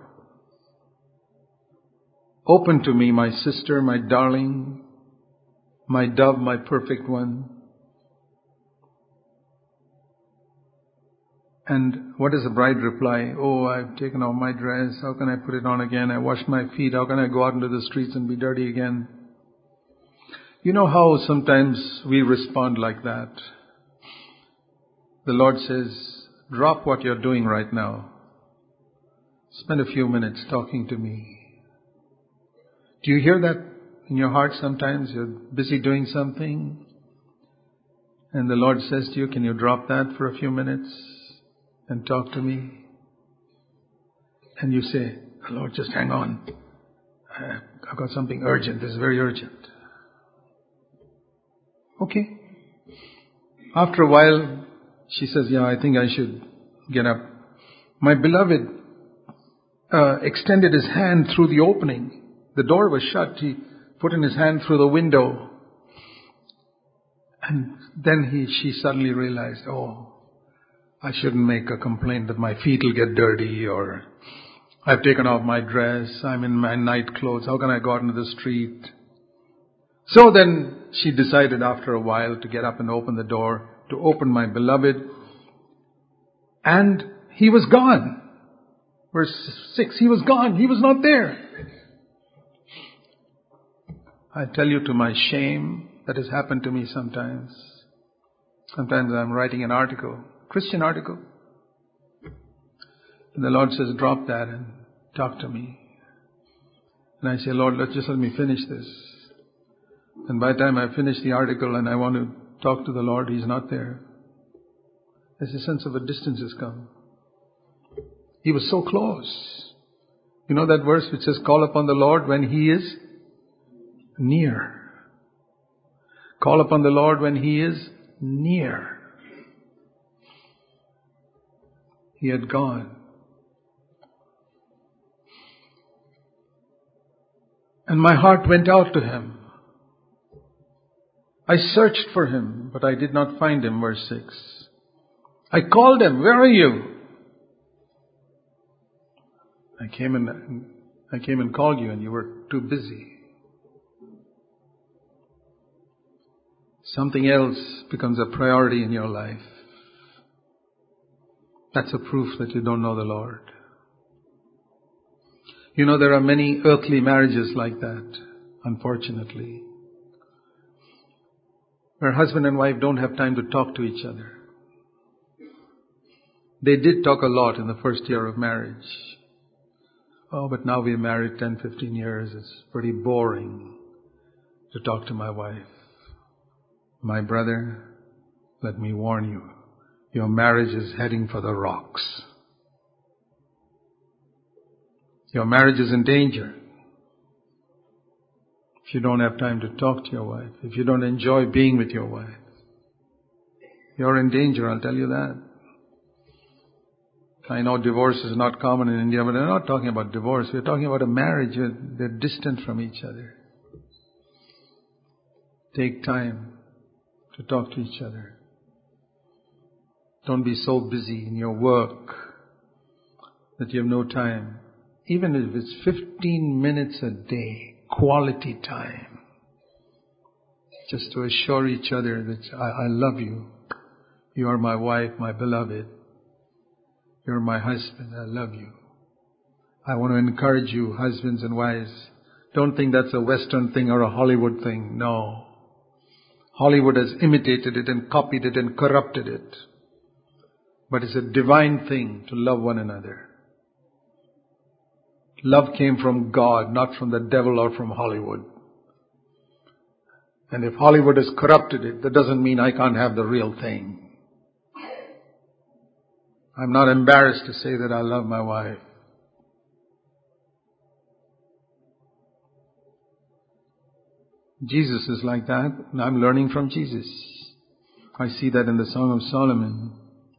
Open to me, my sister, my darling, my dove, my perfect one. And what does the bride reply? Oh, I've taken off my dress. How can I put it on again? I washed my feet. How can I go out into the streets and be dirty again? You know how sometimes we respond like that. The Lord says, drop what you're doing right now. Spend a few minutes talking to me. Do you hear that in your heart sometimes? You're busy doing something, and the Lord says to you, can you drop that for a few minutes and talk to me? And you say, Lord, just hang on. I've got something urgent. This is very urgent. Okay. After a while, she says, yeah, I think I should get up. My beloved uh, extended his hand through the opening. The door was shut. He put in his hand through the window. And then he, she suddenly realized, oh, I shouldn't make a complaint that my feet will get dirty, or I've taken off my dress, I'm in my night clothes, how can I go out into the street? So then she decided after a while to get up and open the door, to open my beloved. And he was gone. Verse six, he was gone. He was not there. I tell you to my shame, that has happened to me sometimes. Sometimes I'm writing an article, Christian article. And the Lord says, drop that and talk to me. And I say, Lord, let just let me finish this. And by the time I finish the article and I want to talk to the Lord, He's not there. There's a sense of a distance has come. He was so close. You know that verse which says, call upon the Lord when He is near. Call upon the Lord when He is near. He had gone. And my heart went out to Him. I searched for Him, but I did not find Him, verse six. I called Him, where are you? I came and I came and called you and you were too busy. Something else becomes a priority in your life. That's a proof that you don't know the Lord. You know, there are many earthly marriages like that, unfortunately, where husband and wife don't have time to talk to each other. They did talk a lot in the first year of marriage. Oh, but now we're married ten, fifteen years. It's pretty boring to talk to my wife. My brother, let me warn you, your marriage is heading for the rocks. Your marriage is in danger. If you don't have time to talk to your wife, if you don't enjoy being with your wife, you're in danger, I'll tell you that. I know divorce is not common in India, but we're not talking about divorce. We're talking about a marriage where they're distant from each other. Take time to talk to each other. Don't be so busy in your work that you have no time. Even if it's fifteen minutes a day, quality time. Just to assure each other that I, I love you. You are my wife, my beloved. You're my husband, I love you. I want to encourage you, husbands and wives. Don't think that's a Western thing or a Hollywood thing. No. Hollywood has imitated it and copied it and corrupted it. But it's a divine thing to love one another. Love came from God, not from the devil or from Hollywood. And if Hollywood has corrupted it, that doesn't mean I can't have the real thing. I'm not embarrassed to say that I love my wife. Jesus is like that, and I'm learning from Jesus. I see that in the Song of Solomon.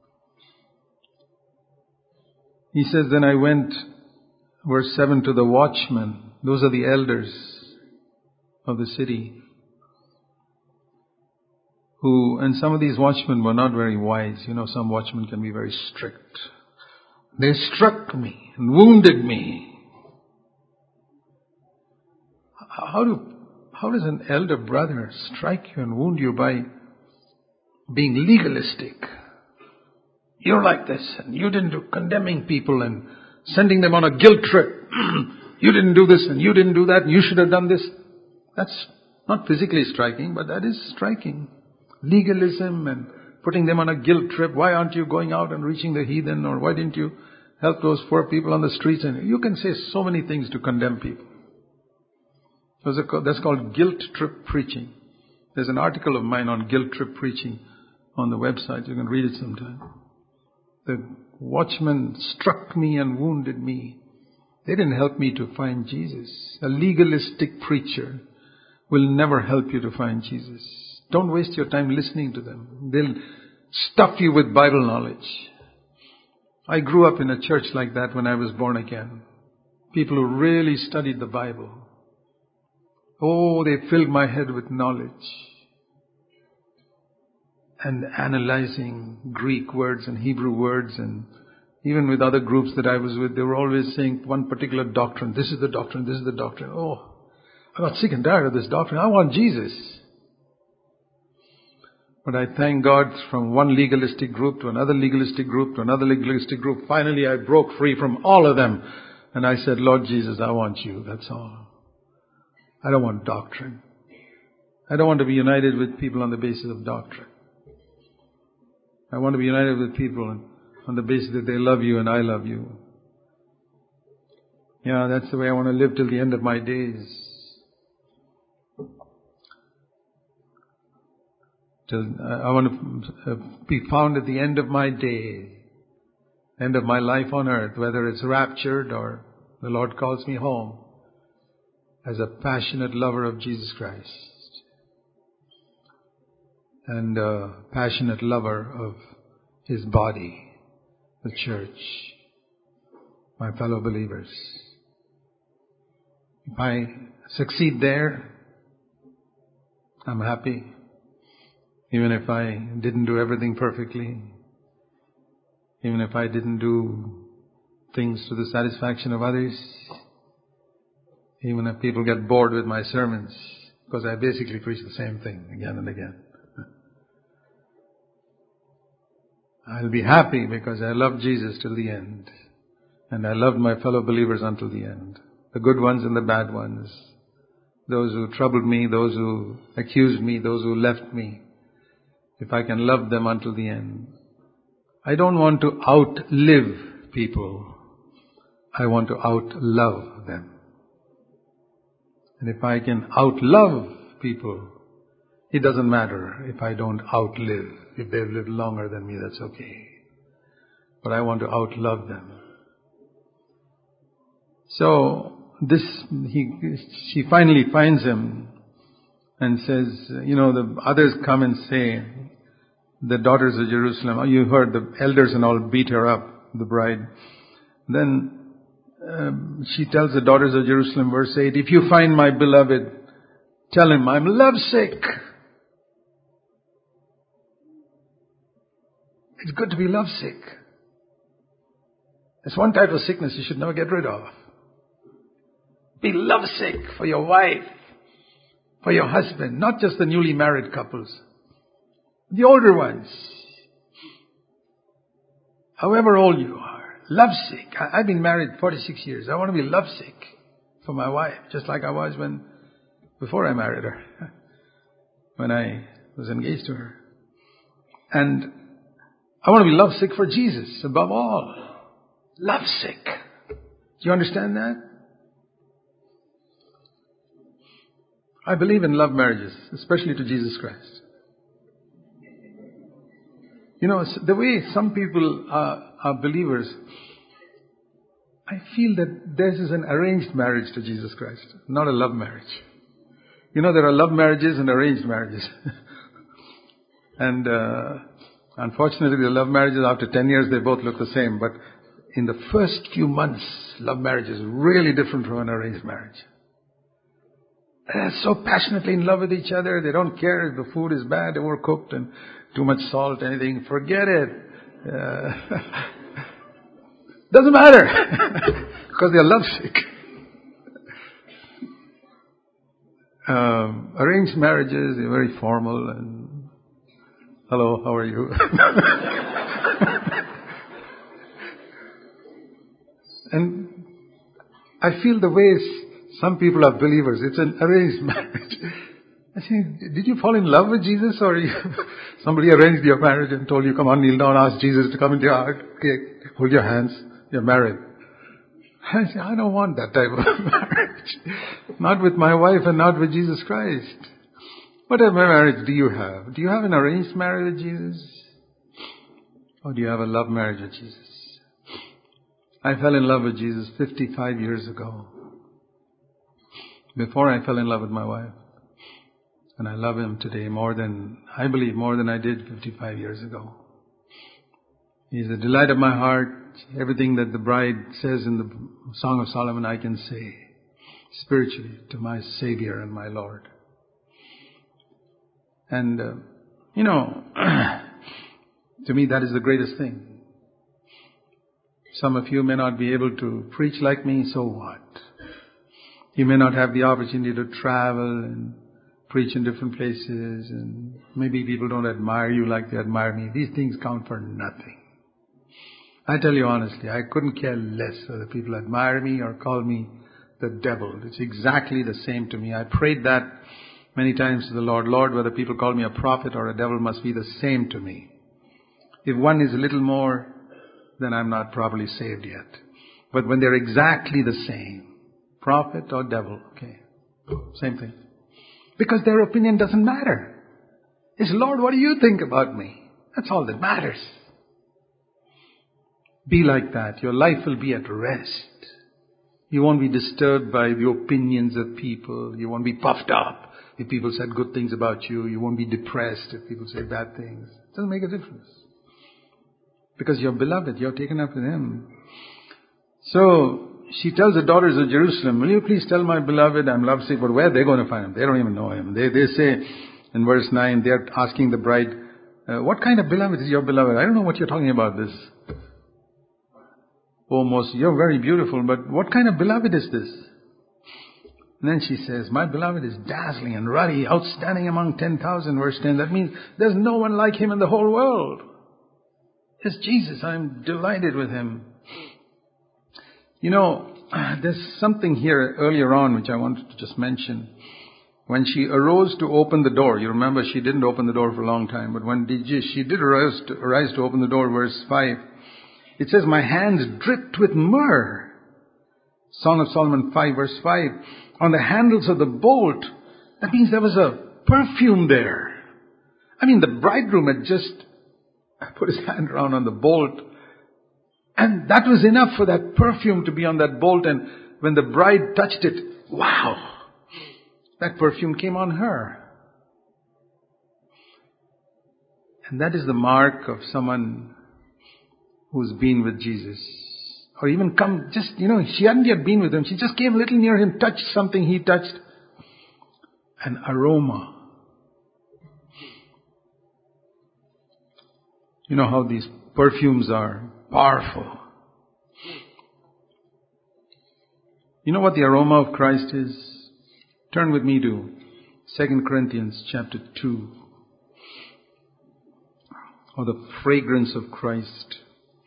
He says, then I went, verse seven, to the watchmen. Those are the elders of the city. Who, and some of these watchmen were not very wise. You know, some watchmen can be very strict. They struck me and wounded me. How do, how does an elder brother strike you and wound you by being legalistic? You're like this, and you didn't do, condemning people and sending them on a guilt trip. You didn't do this and you didn't do that and you should have done this. That's not physically striking, but that is striking. Legalism and putting them on a guilt trip. Why aren't you going out and reaching the heathen? Or why didn't you help those poor people on the streets? And you can say so many things to condemn people. That's called guilt trip preaching. There's an article of mine on guilt trip preaching on the website. You can read it sometime. The watchmen struck me and wounded me. They didn't help me to find Jesus. A legalistic preacher will never help you to find Jesus. Don't waste your time listening to them. They'll stuff you with Bible knowledge. I grew up in a church like that when I was born again. People who really studied the Bible. Oh, they filled my head with knowledge. And analyzing Greek words and Hebrew words, and even with other groups that I was with, they were always saying one particular doctrine. This is the doctrine, this is the doctrine. Oh, I got sick and tired of this doctrine. I want Jesus. But I thank God, from one legalistic group to another legalistic group to another legalistic group. Finally, I broke free from all of them. And I said, Lord Jesus, I want you. That's all. I don't want doctrine. I don't want to be united with people on the basis of doctrine. I want to be united with people on the basis that they love you and I love you. Yeah, that's the way I want to live till the end of my days. Till I want to be found at the end of my day, end of my life on earth, whether it's raptured or the Lord calls me home, as a passionate lover of Jesus Christ and a passionate lover of His body, the church, my fellow believers. If I succeed there, I'm happy. Even if I didn't do everything perfectly, even if I didn't do things to the satisfaction of others, even if people get bored with my sermons, because I basically preach the same thing again and again. I'll be happy because I love Jesus till the end. And I loved my fellow believers until the end. The good ones and the bad ones. Those who troubled me, those who accused me, those who left me. If I can love them until the end. I don't want to outlive people. I want to outlove them. And if I can outlove people, it doesn't matter if I don't outlive. If they've lived longer than me, that's okay. But I want to outlove them. So, this, he, she finally finds him and says, you know, the others come and say, the daughters of Jerusalem, you heard the elders and all beat her up, the bride. Then um, she tells the daughters of Jerusalem, verse eight, if you find my beloved, tell him I'm lovesick. It's good to be lovesick. It's one type of sickness you should never get rid of. Be lovesick for your wife, for your husband, not just the newly married couples, the older ones. However old you are, lovesick. I, I've been married forty-six years. I want to be lovesick for my wife, just like I was when, before I married her, when I was engaged to her. And I want to be lovesick for Jesus above all. Lovesick. Do you understand that? I believe in love marriages, especially to Jesus Christ. You know, the way some people are, are believers, I feel that this is an arranged marriage to Jesus Christ, not a love marriage. You know, there are love marriages and arranged marriages. and uh, unfortunately, the love marriages, after ten years, they both look the same. But in the first few months, love marriage is really different from an arranged marriage. They're so passionately in love with each other. They don't care if the food is bad, overcooked, and too much salt, anything. Forget it. Uh, doesn't matter. Because they're lovesick. Um, arranged marriages are very formal and, hello, how are you? And I feel the ways some people are believers, it's an arranged marriage. I say, did you fall in love with Jesus, or you, somebody arranged your marriage and told you, come on, kneel down, ask Jesus to come into your heart, okay, hold your hands, you're married. I say, I don't want that type of marriage. Not with my wife and not with Jesus Christ. What type of marriage do you have? Do you have an arranged marriage with Jesus? Or do you have a love marriage with Jesus? I fell in love with Jesus fifty-five years ago. Before I fell in love with my wife. And I love Him today more than, I believe, more than I did fifty-five years ago. He's the delight of my heart. Everything that the bride says in the Song of Solomon, I can say spiritually to my Savior and my Lord. And, uh, you know, to me that is the greatest thing. Some of you may not be able to preach like me, so what? You may not have the opportunity to travel and preach in different places, and maybe people don't admire you like they admire me. These things count for nothing. I tell you honestly, I couldn't care less whether people admire me or call me the devil. It's exactly the same to me. I prayed that many times to the Lord. Lord, whether people call me a prophet or a devil must be the same to me. If one is a little more, then I'm not properly saved yet. But when they're exactly the same, prophet or devil, okay, same thing. Because their opinion doesn't matter. It's, Lord, what do you think about me? That's all that matters. Be like that. Your life will be at rest. You won't be disturbed by the opinions of people. You won't be puffed up if people said good things about you. You won't be depressed if people say bad things. It doesn't make a difference. Because you're beloved. You're taken up with Him. So, she tells the daughters of Jerusalem, will you please tell my beloved I'm lovesick? But where are they going to find Him? They don't even know Him. They, they say in verse nine, they're asking the bride, uh, what kind of beloved is your beloved? I don't know what you're talking about this. Oh, most, you're very beautiful, but what kind of beloved is this? And then she says, my beloved is dazzling and ruddy, outstanding among ten thousand, verse ten. That means there's no one like Him in the whole world. It's Jesus. I'm delighted with Him. You know, there's something here earlier on which I wanted to just mention. When she arose to open the door, you remember she didn't open the door for a long time, but when she did arise to, arise to open the door, verse five, it says, my hands dripped with myrrh. Song of Solomon five, verse five. On the handles of the bolt. That means there was a perfume there. I mean, the bridegroom had just put his hand around on the bolt. And that was enough for that perfume to be on that bolt. And when the bride touched it, wow! That perfume came on her. And that is the mark of someone who's been with Jesus. Or even come, just, you know, she hadn't yet been with Him. She just came a little near Him, touched something He touched. An aroma. You know how these perfumes are powerful. You know what the aroma of Christ is? Turn with me to Second Corinthians chapter two. Or the fragrance of Christ.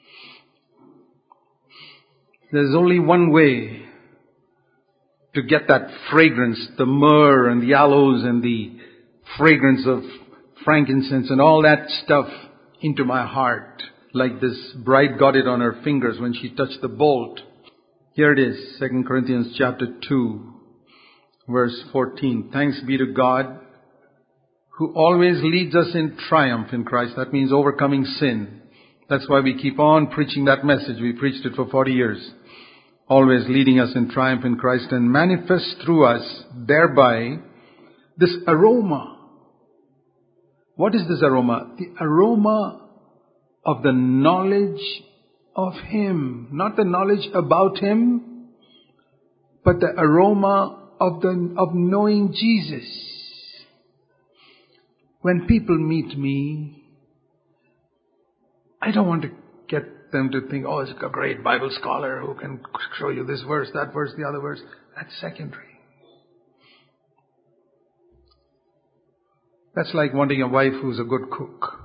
There's only one way to get that fragrance, the myrrh and the aloes and the fragrance of frankincense and all that stuff into my heart. Like this bride got it on her fingers when she touched the bolt. Here it is, Second Corinthians chapter two, verse fourteen. Thanks be to God, who always leads us in triumph in Christ. That means overcoming sin. That's why we keep on preaching that message. We preached it for forty years. Always leading us in triumph in Christ, and manifests through us thereby this aroma. What is this aroma? The aroma of the knowledge of Him. Not the knowledge about Him, but the aroma of the of knowing Jesus. When people meet me, I don't want to get them to think, oh, it's a great Bible scholar who can show you this verse, that verse, the other verse. That's secondary. That's like wanting a wife who's a good cook.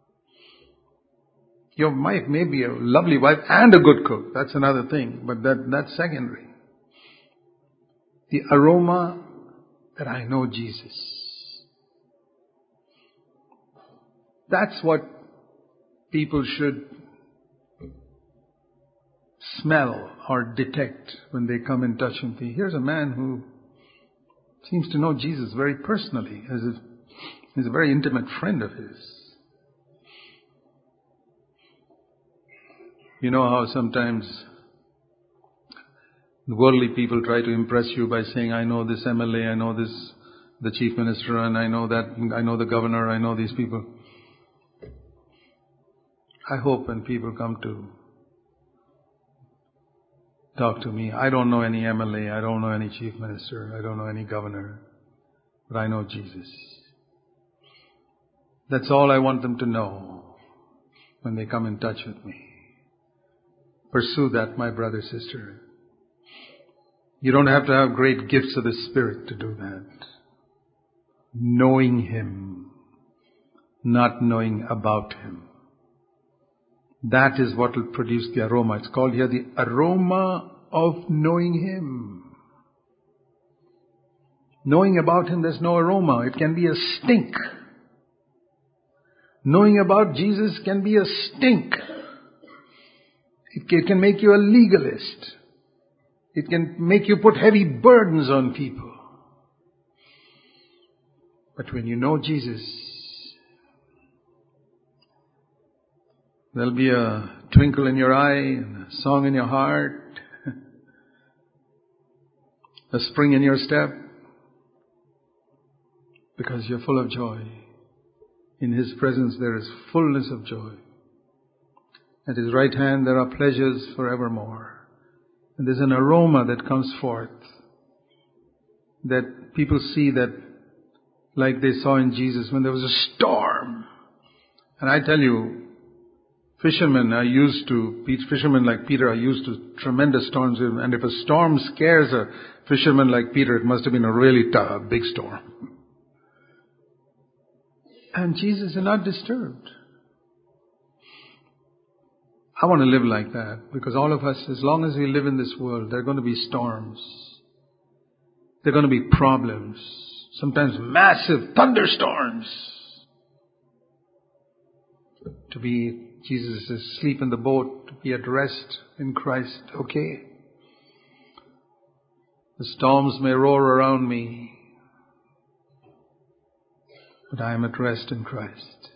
Your wife may be a lovely wife and a good cook. That's another thing, but that that's secondary. The aroma that I know Jesus. That's what people should smell or detect when they come in touch with me. Here's a man who seems to know Jesus very personally, as if he's a very intimate friend of his. You know how sometimes the worldly people try to impress you by saying, I know this M L A, I know this, the chief minister, and I know that, I know the governor, I know these people. I hope when people come to talk to me, I don't know any M L A, I don't know any chief minister, I don't know any governor, but I know Jesus. That's all I want them to know when they come in touch with me. Pursue that, my brother, sister. You don't have to have great gifts of the Spirit to do that. Knowing Him, not knowing about Him. That is what will produce the aroma. It's called here the aroma of knowing Him. Knowing about Him, there's no aroma. It can be a stink. Knowing about Jesus can be a stink. It can make you a legalist. It can make you put heavy burdens on people. But when you know Jesus, There'll be a twinkle in your eye, and a song in your heart, a spring in your step, because you're full of joy. In His presence there is fullness of joy. At His right hand there are pleasures forevermore. And there's an aroma that comes forth that people see, that like they saw in Jesus when there was a storm. And I tell you, fishermen are used to, fishermen like Peter are used to tremendous storms. And if a storm scares a fisherman like Peter, it must have been a really tough, big storm. And Jesus is not disturbed. I want to live like that, because all of us, as long as we live in this world, there are going to be storms. There are going to be problems. Sometimes massive thunderstorms. To be, Jesus is asleep in the boat, to be at rest in Christ. Okay. The storms may roar around me, but I am at rest in Christ.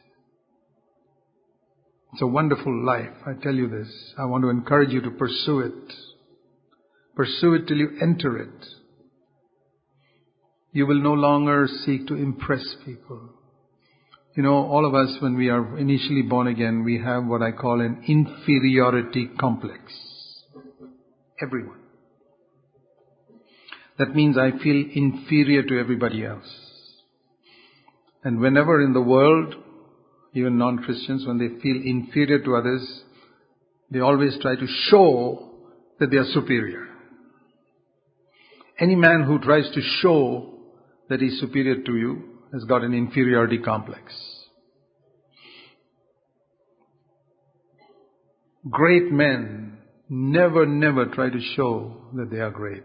It's a wonderful life, I tell you this. I want to encourage you to pursue it. Pursue it till you enter it. You will no longer seek to impress people. You know, all of us, when we are initially born again, we have what I call an inferiority complex. Everyone. That means I feel inferior to everybody else. And whenever in the world, even non-Christians, when they feel inferior to others, they always try to show that they are superior. Any man who tries to show that he is superior to you has got an inferiority complex. Great men never, never try to show that they are great.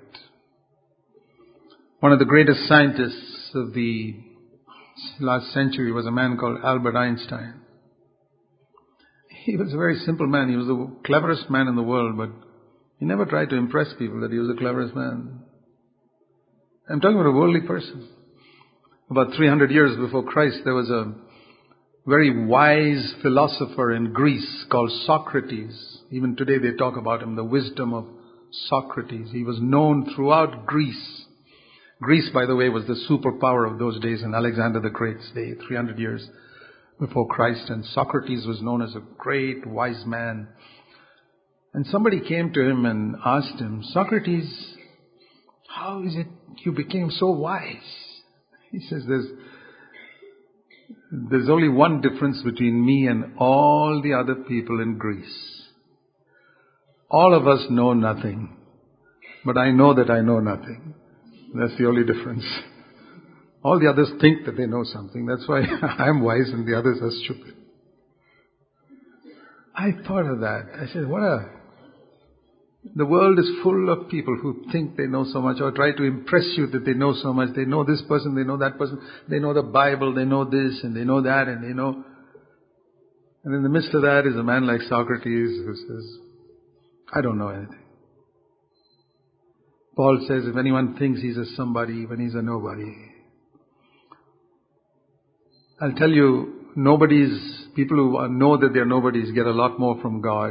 One of the greatest scientists of the last century was a man called Albert Einstein. He was a very simple man. He was the cleverest man in the world, but he never tried to impress people that he was the cleverest man. I'm talking about a worldly person. About three hundred years before Christ, there was a very wise philosopher in Greece called Socrates. Even today they talk about him, the wisdom of Socrates. He was known throughout Greece. Greece, by the way, was the superpower of those days in Alexander the Great's day, three hundred years before Christ. And Socrates was known as a great, wise man. And somebody came to him and asked him, Socrates, how is it you became so wise? He says, there's, there's only one difference between me and all the other people in Greece. All of us know nothing, but I know that I know nothing. That's the only difference. All the others think that they know something. That's why I'm wise and the others are stupid. I thought of that. I said, what a... The world is full of people who think they know so much or try to impress you that they know so much. They know this person, they know that person. They know the Bible, they know this and they know that and they know... And in the midst of that is a man like Socrates who says, I don't know anything. Paul says, if anyone thinks he's a somebody when he's a nobody. I'll tell you, nobodies, people who know that they're nobodies get a lot more from God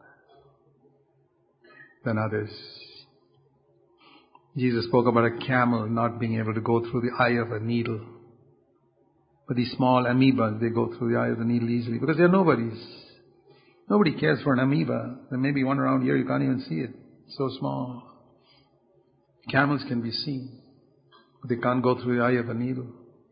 than others. Jesus spoke about a camel not being able to go through the eye of a needle. But these small amoebas, they go through the eye of the needle easily because they're nobodies. Nobody cares for an amoeba. There may be one around here, you can't even see it. It's so small. Camels can be seen, but they can't go through the eye of a needle.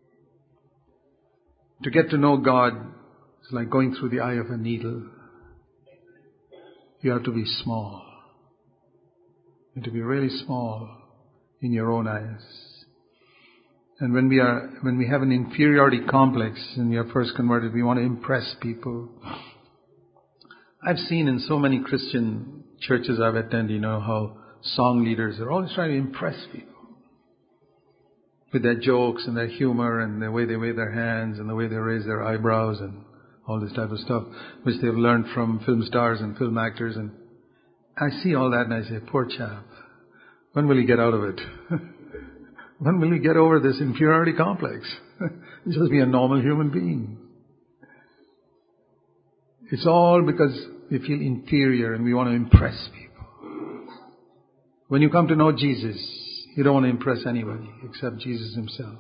To get to know God is like going through the eye of a needle. You have to be small. You have to be really small in your own eyes. And when we are, when we have an inferiority complex and we are first converted, we want to impress people. I've seen in so many Christian churches I've attended, you know, how song leaders are always trying to impress people with their jokes and their humor and the way they wave their hands and the way they raise their eyebrows and all this type of stuff, which they've learned from film stars and film actors. And I see all that and I say, poor chap, when will he get out of it? When will he get over this inferiority complex? Just be a normal human being. It's all because we feel inferior and we want to impress people. When you come to know Jesus, you don't want to impress anybody except Jesus himself.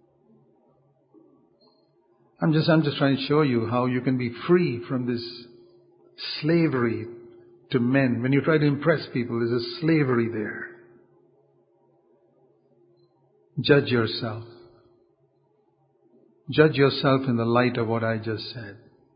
I'm just, I'm just trying to show you how you can be free from this slavery to men. When you try to impress people, there's a slavery there. Judge yourself. Judge yourself in the light of what I just said.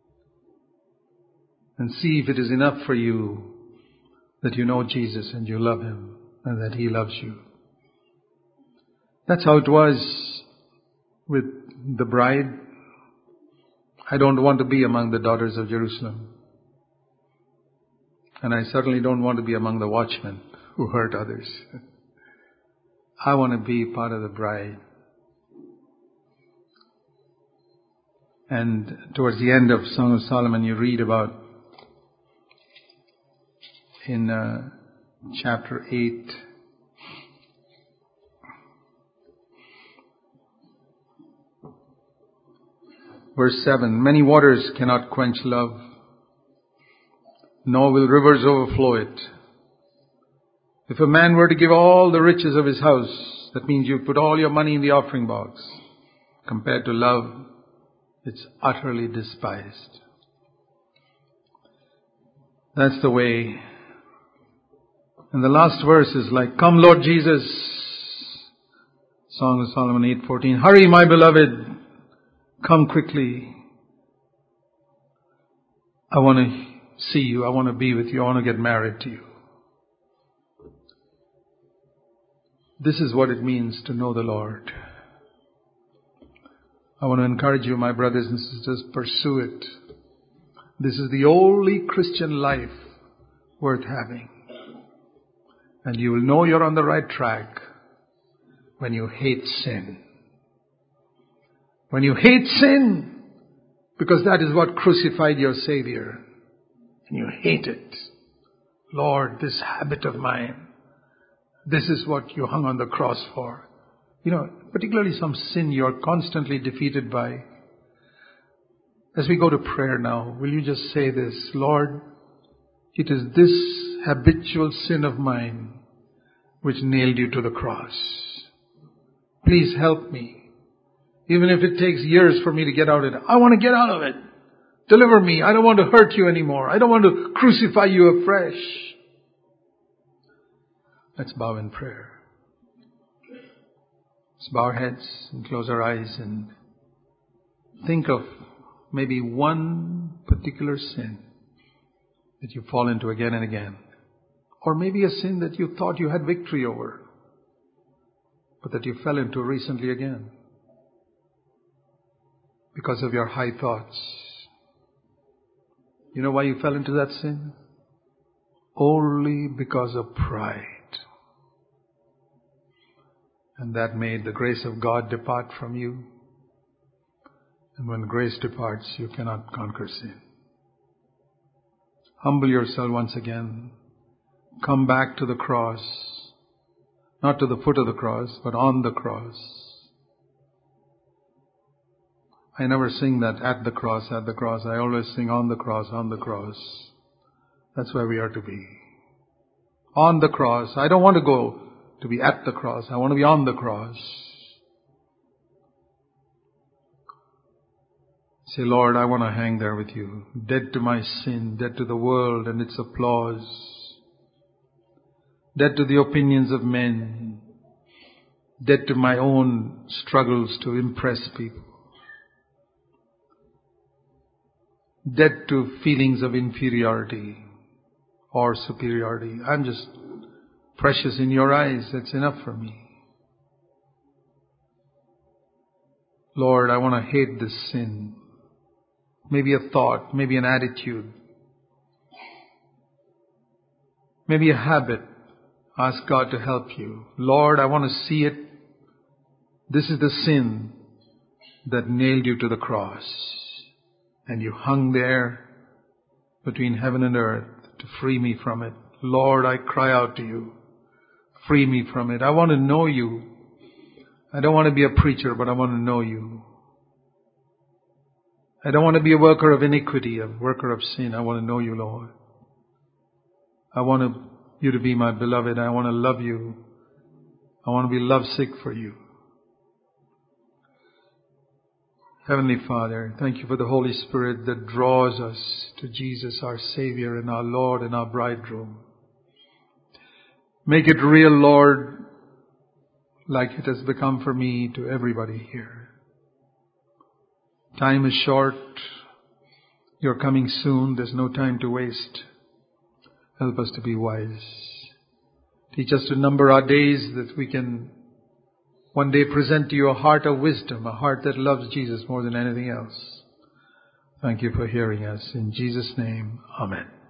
And see if it is enough for you that you know Jesus and you love him and that he loves you. That's how it was with the bride. I don't want to be among the daughters of Jerusalem. And I certainly don't want to be among the watchmen who hurt others. I want to be part of the bride. And towards the end of Song of Solomon, you read about in uh, chapter eight, verse seven, many waters cannot quench love, nor will rivers overflow it. If a man were to give all the riches of his house, that means you put all your money in the offering box, compared to love, it's utterly despised. That's the way. And the last verse is like, come Lord Jesus, Song of Solomon eight fourteen, hurry my beloved, come quickly. I want to see you, I want to be with you, I want to get married to you. This is what it means to know the Lord. I want to encourage you, my brothers and sisters, pursue it. This is the only Christian life worth having. And you will know you're on the right track when you hate sin. When you hate sin, because that is what crucified your Savior. And you hate it. Lord, this habit of mine, this is what you hung on the cross for. You know, particularly some sin you're constantly defeated by. As we go to prayer now, will you just say this, Lord, it is this habitual sin of mine which nailed you to the cross. Please help me. Even if it takes years for me to get out of it, I want to get out of it. Deliver me. I don't want to hurt you anymore. I don't want to crucify you afresh. Let's bow in prayer. Let's bow our heads and close our eyes and think of maybe one particular sin that you fall into again and again. Or maybe a sin that you thought you had victory over, but that you fell into recently again because of your high thoughts. You know why you fell into that sin? Only because of pride. And that made the grace of God depart from you. And when grace departs, you cannot conquer sin. Humble yourself once again. Come back to the cross. Not to the foot of the cross, but on the cross. I never sing that at the cross, at the cross. I always sing on the cross, on the cross. That's where we are to be. On the cross. I don't want to go to be at the cross. I want to be on the cross. Say, Lord, I want to hang there with you. Dead to my sin, dead to the world and its applause. Dead to the opinions of men. Dead to my own struggles to impress people. Dead to feelings of inferiority or superiority. I'm just precious in your eyes. That's enough for me. Lord, I want to hate this sin. Maybe a thought, maybe an attitude, maybe a habit. Ask God to help you. Lord, I want to see it. This is the sin that nailed you to the cross. And you hung there between heaven and earth to free me from it. Lord, I cry out to you. Free me from it. I want to know you. I don't want to be a preacher, but I want to know you. I don't want to be a worker of iniquity, a worker of sin. I want to know you, Lord. I want to, you to be my beloved. I want to love you. I want to be lovesick for you. Heavenly Father, thank you for the Holy Spirit that draws us to Jesus, our Savior and our Lord and our Bridegroom. Make it real, Lord, like it has become for me, to everybody here. Time is short. You're coming soon. There's no time to waste. Help us to be wise. Teach us to number our days that we can one day present to you a heart of wisdom, a heart that loves Jesus more than anything else. Thank you for hearing us. In Jesus' name, amen.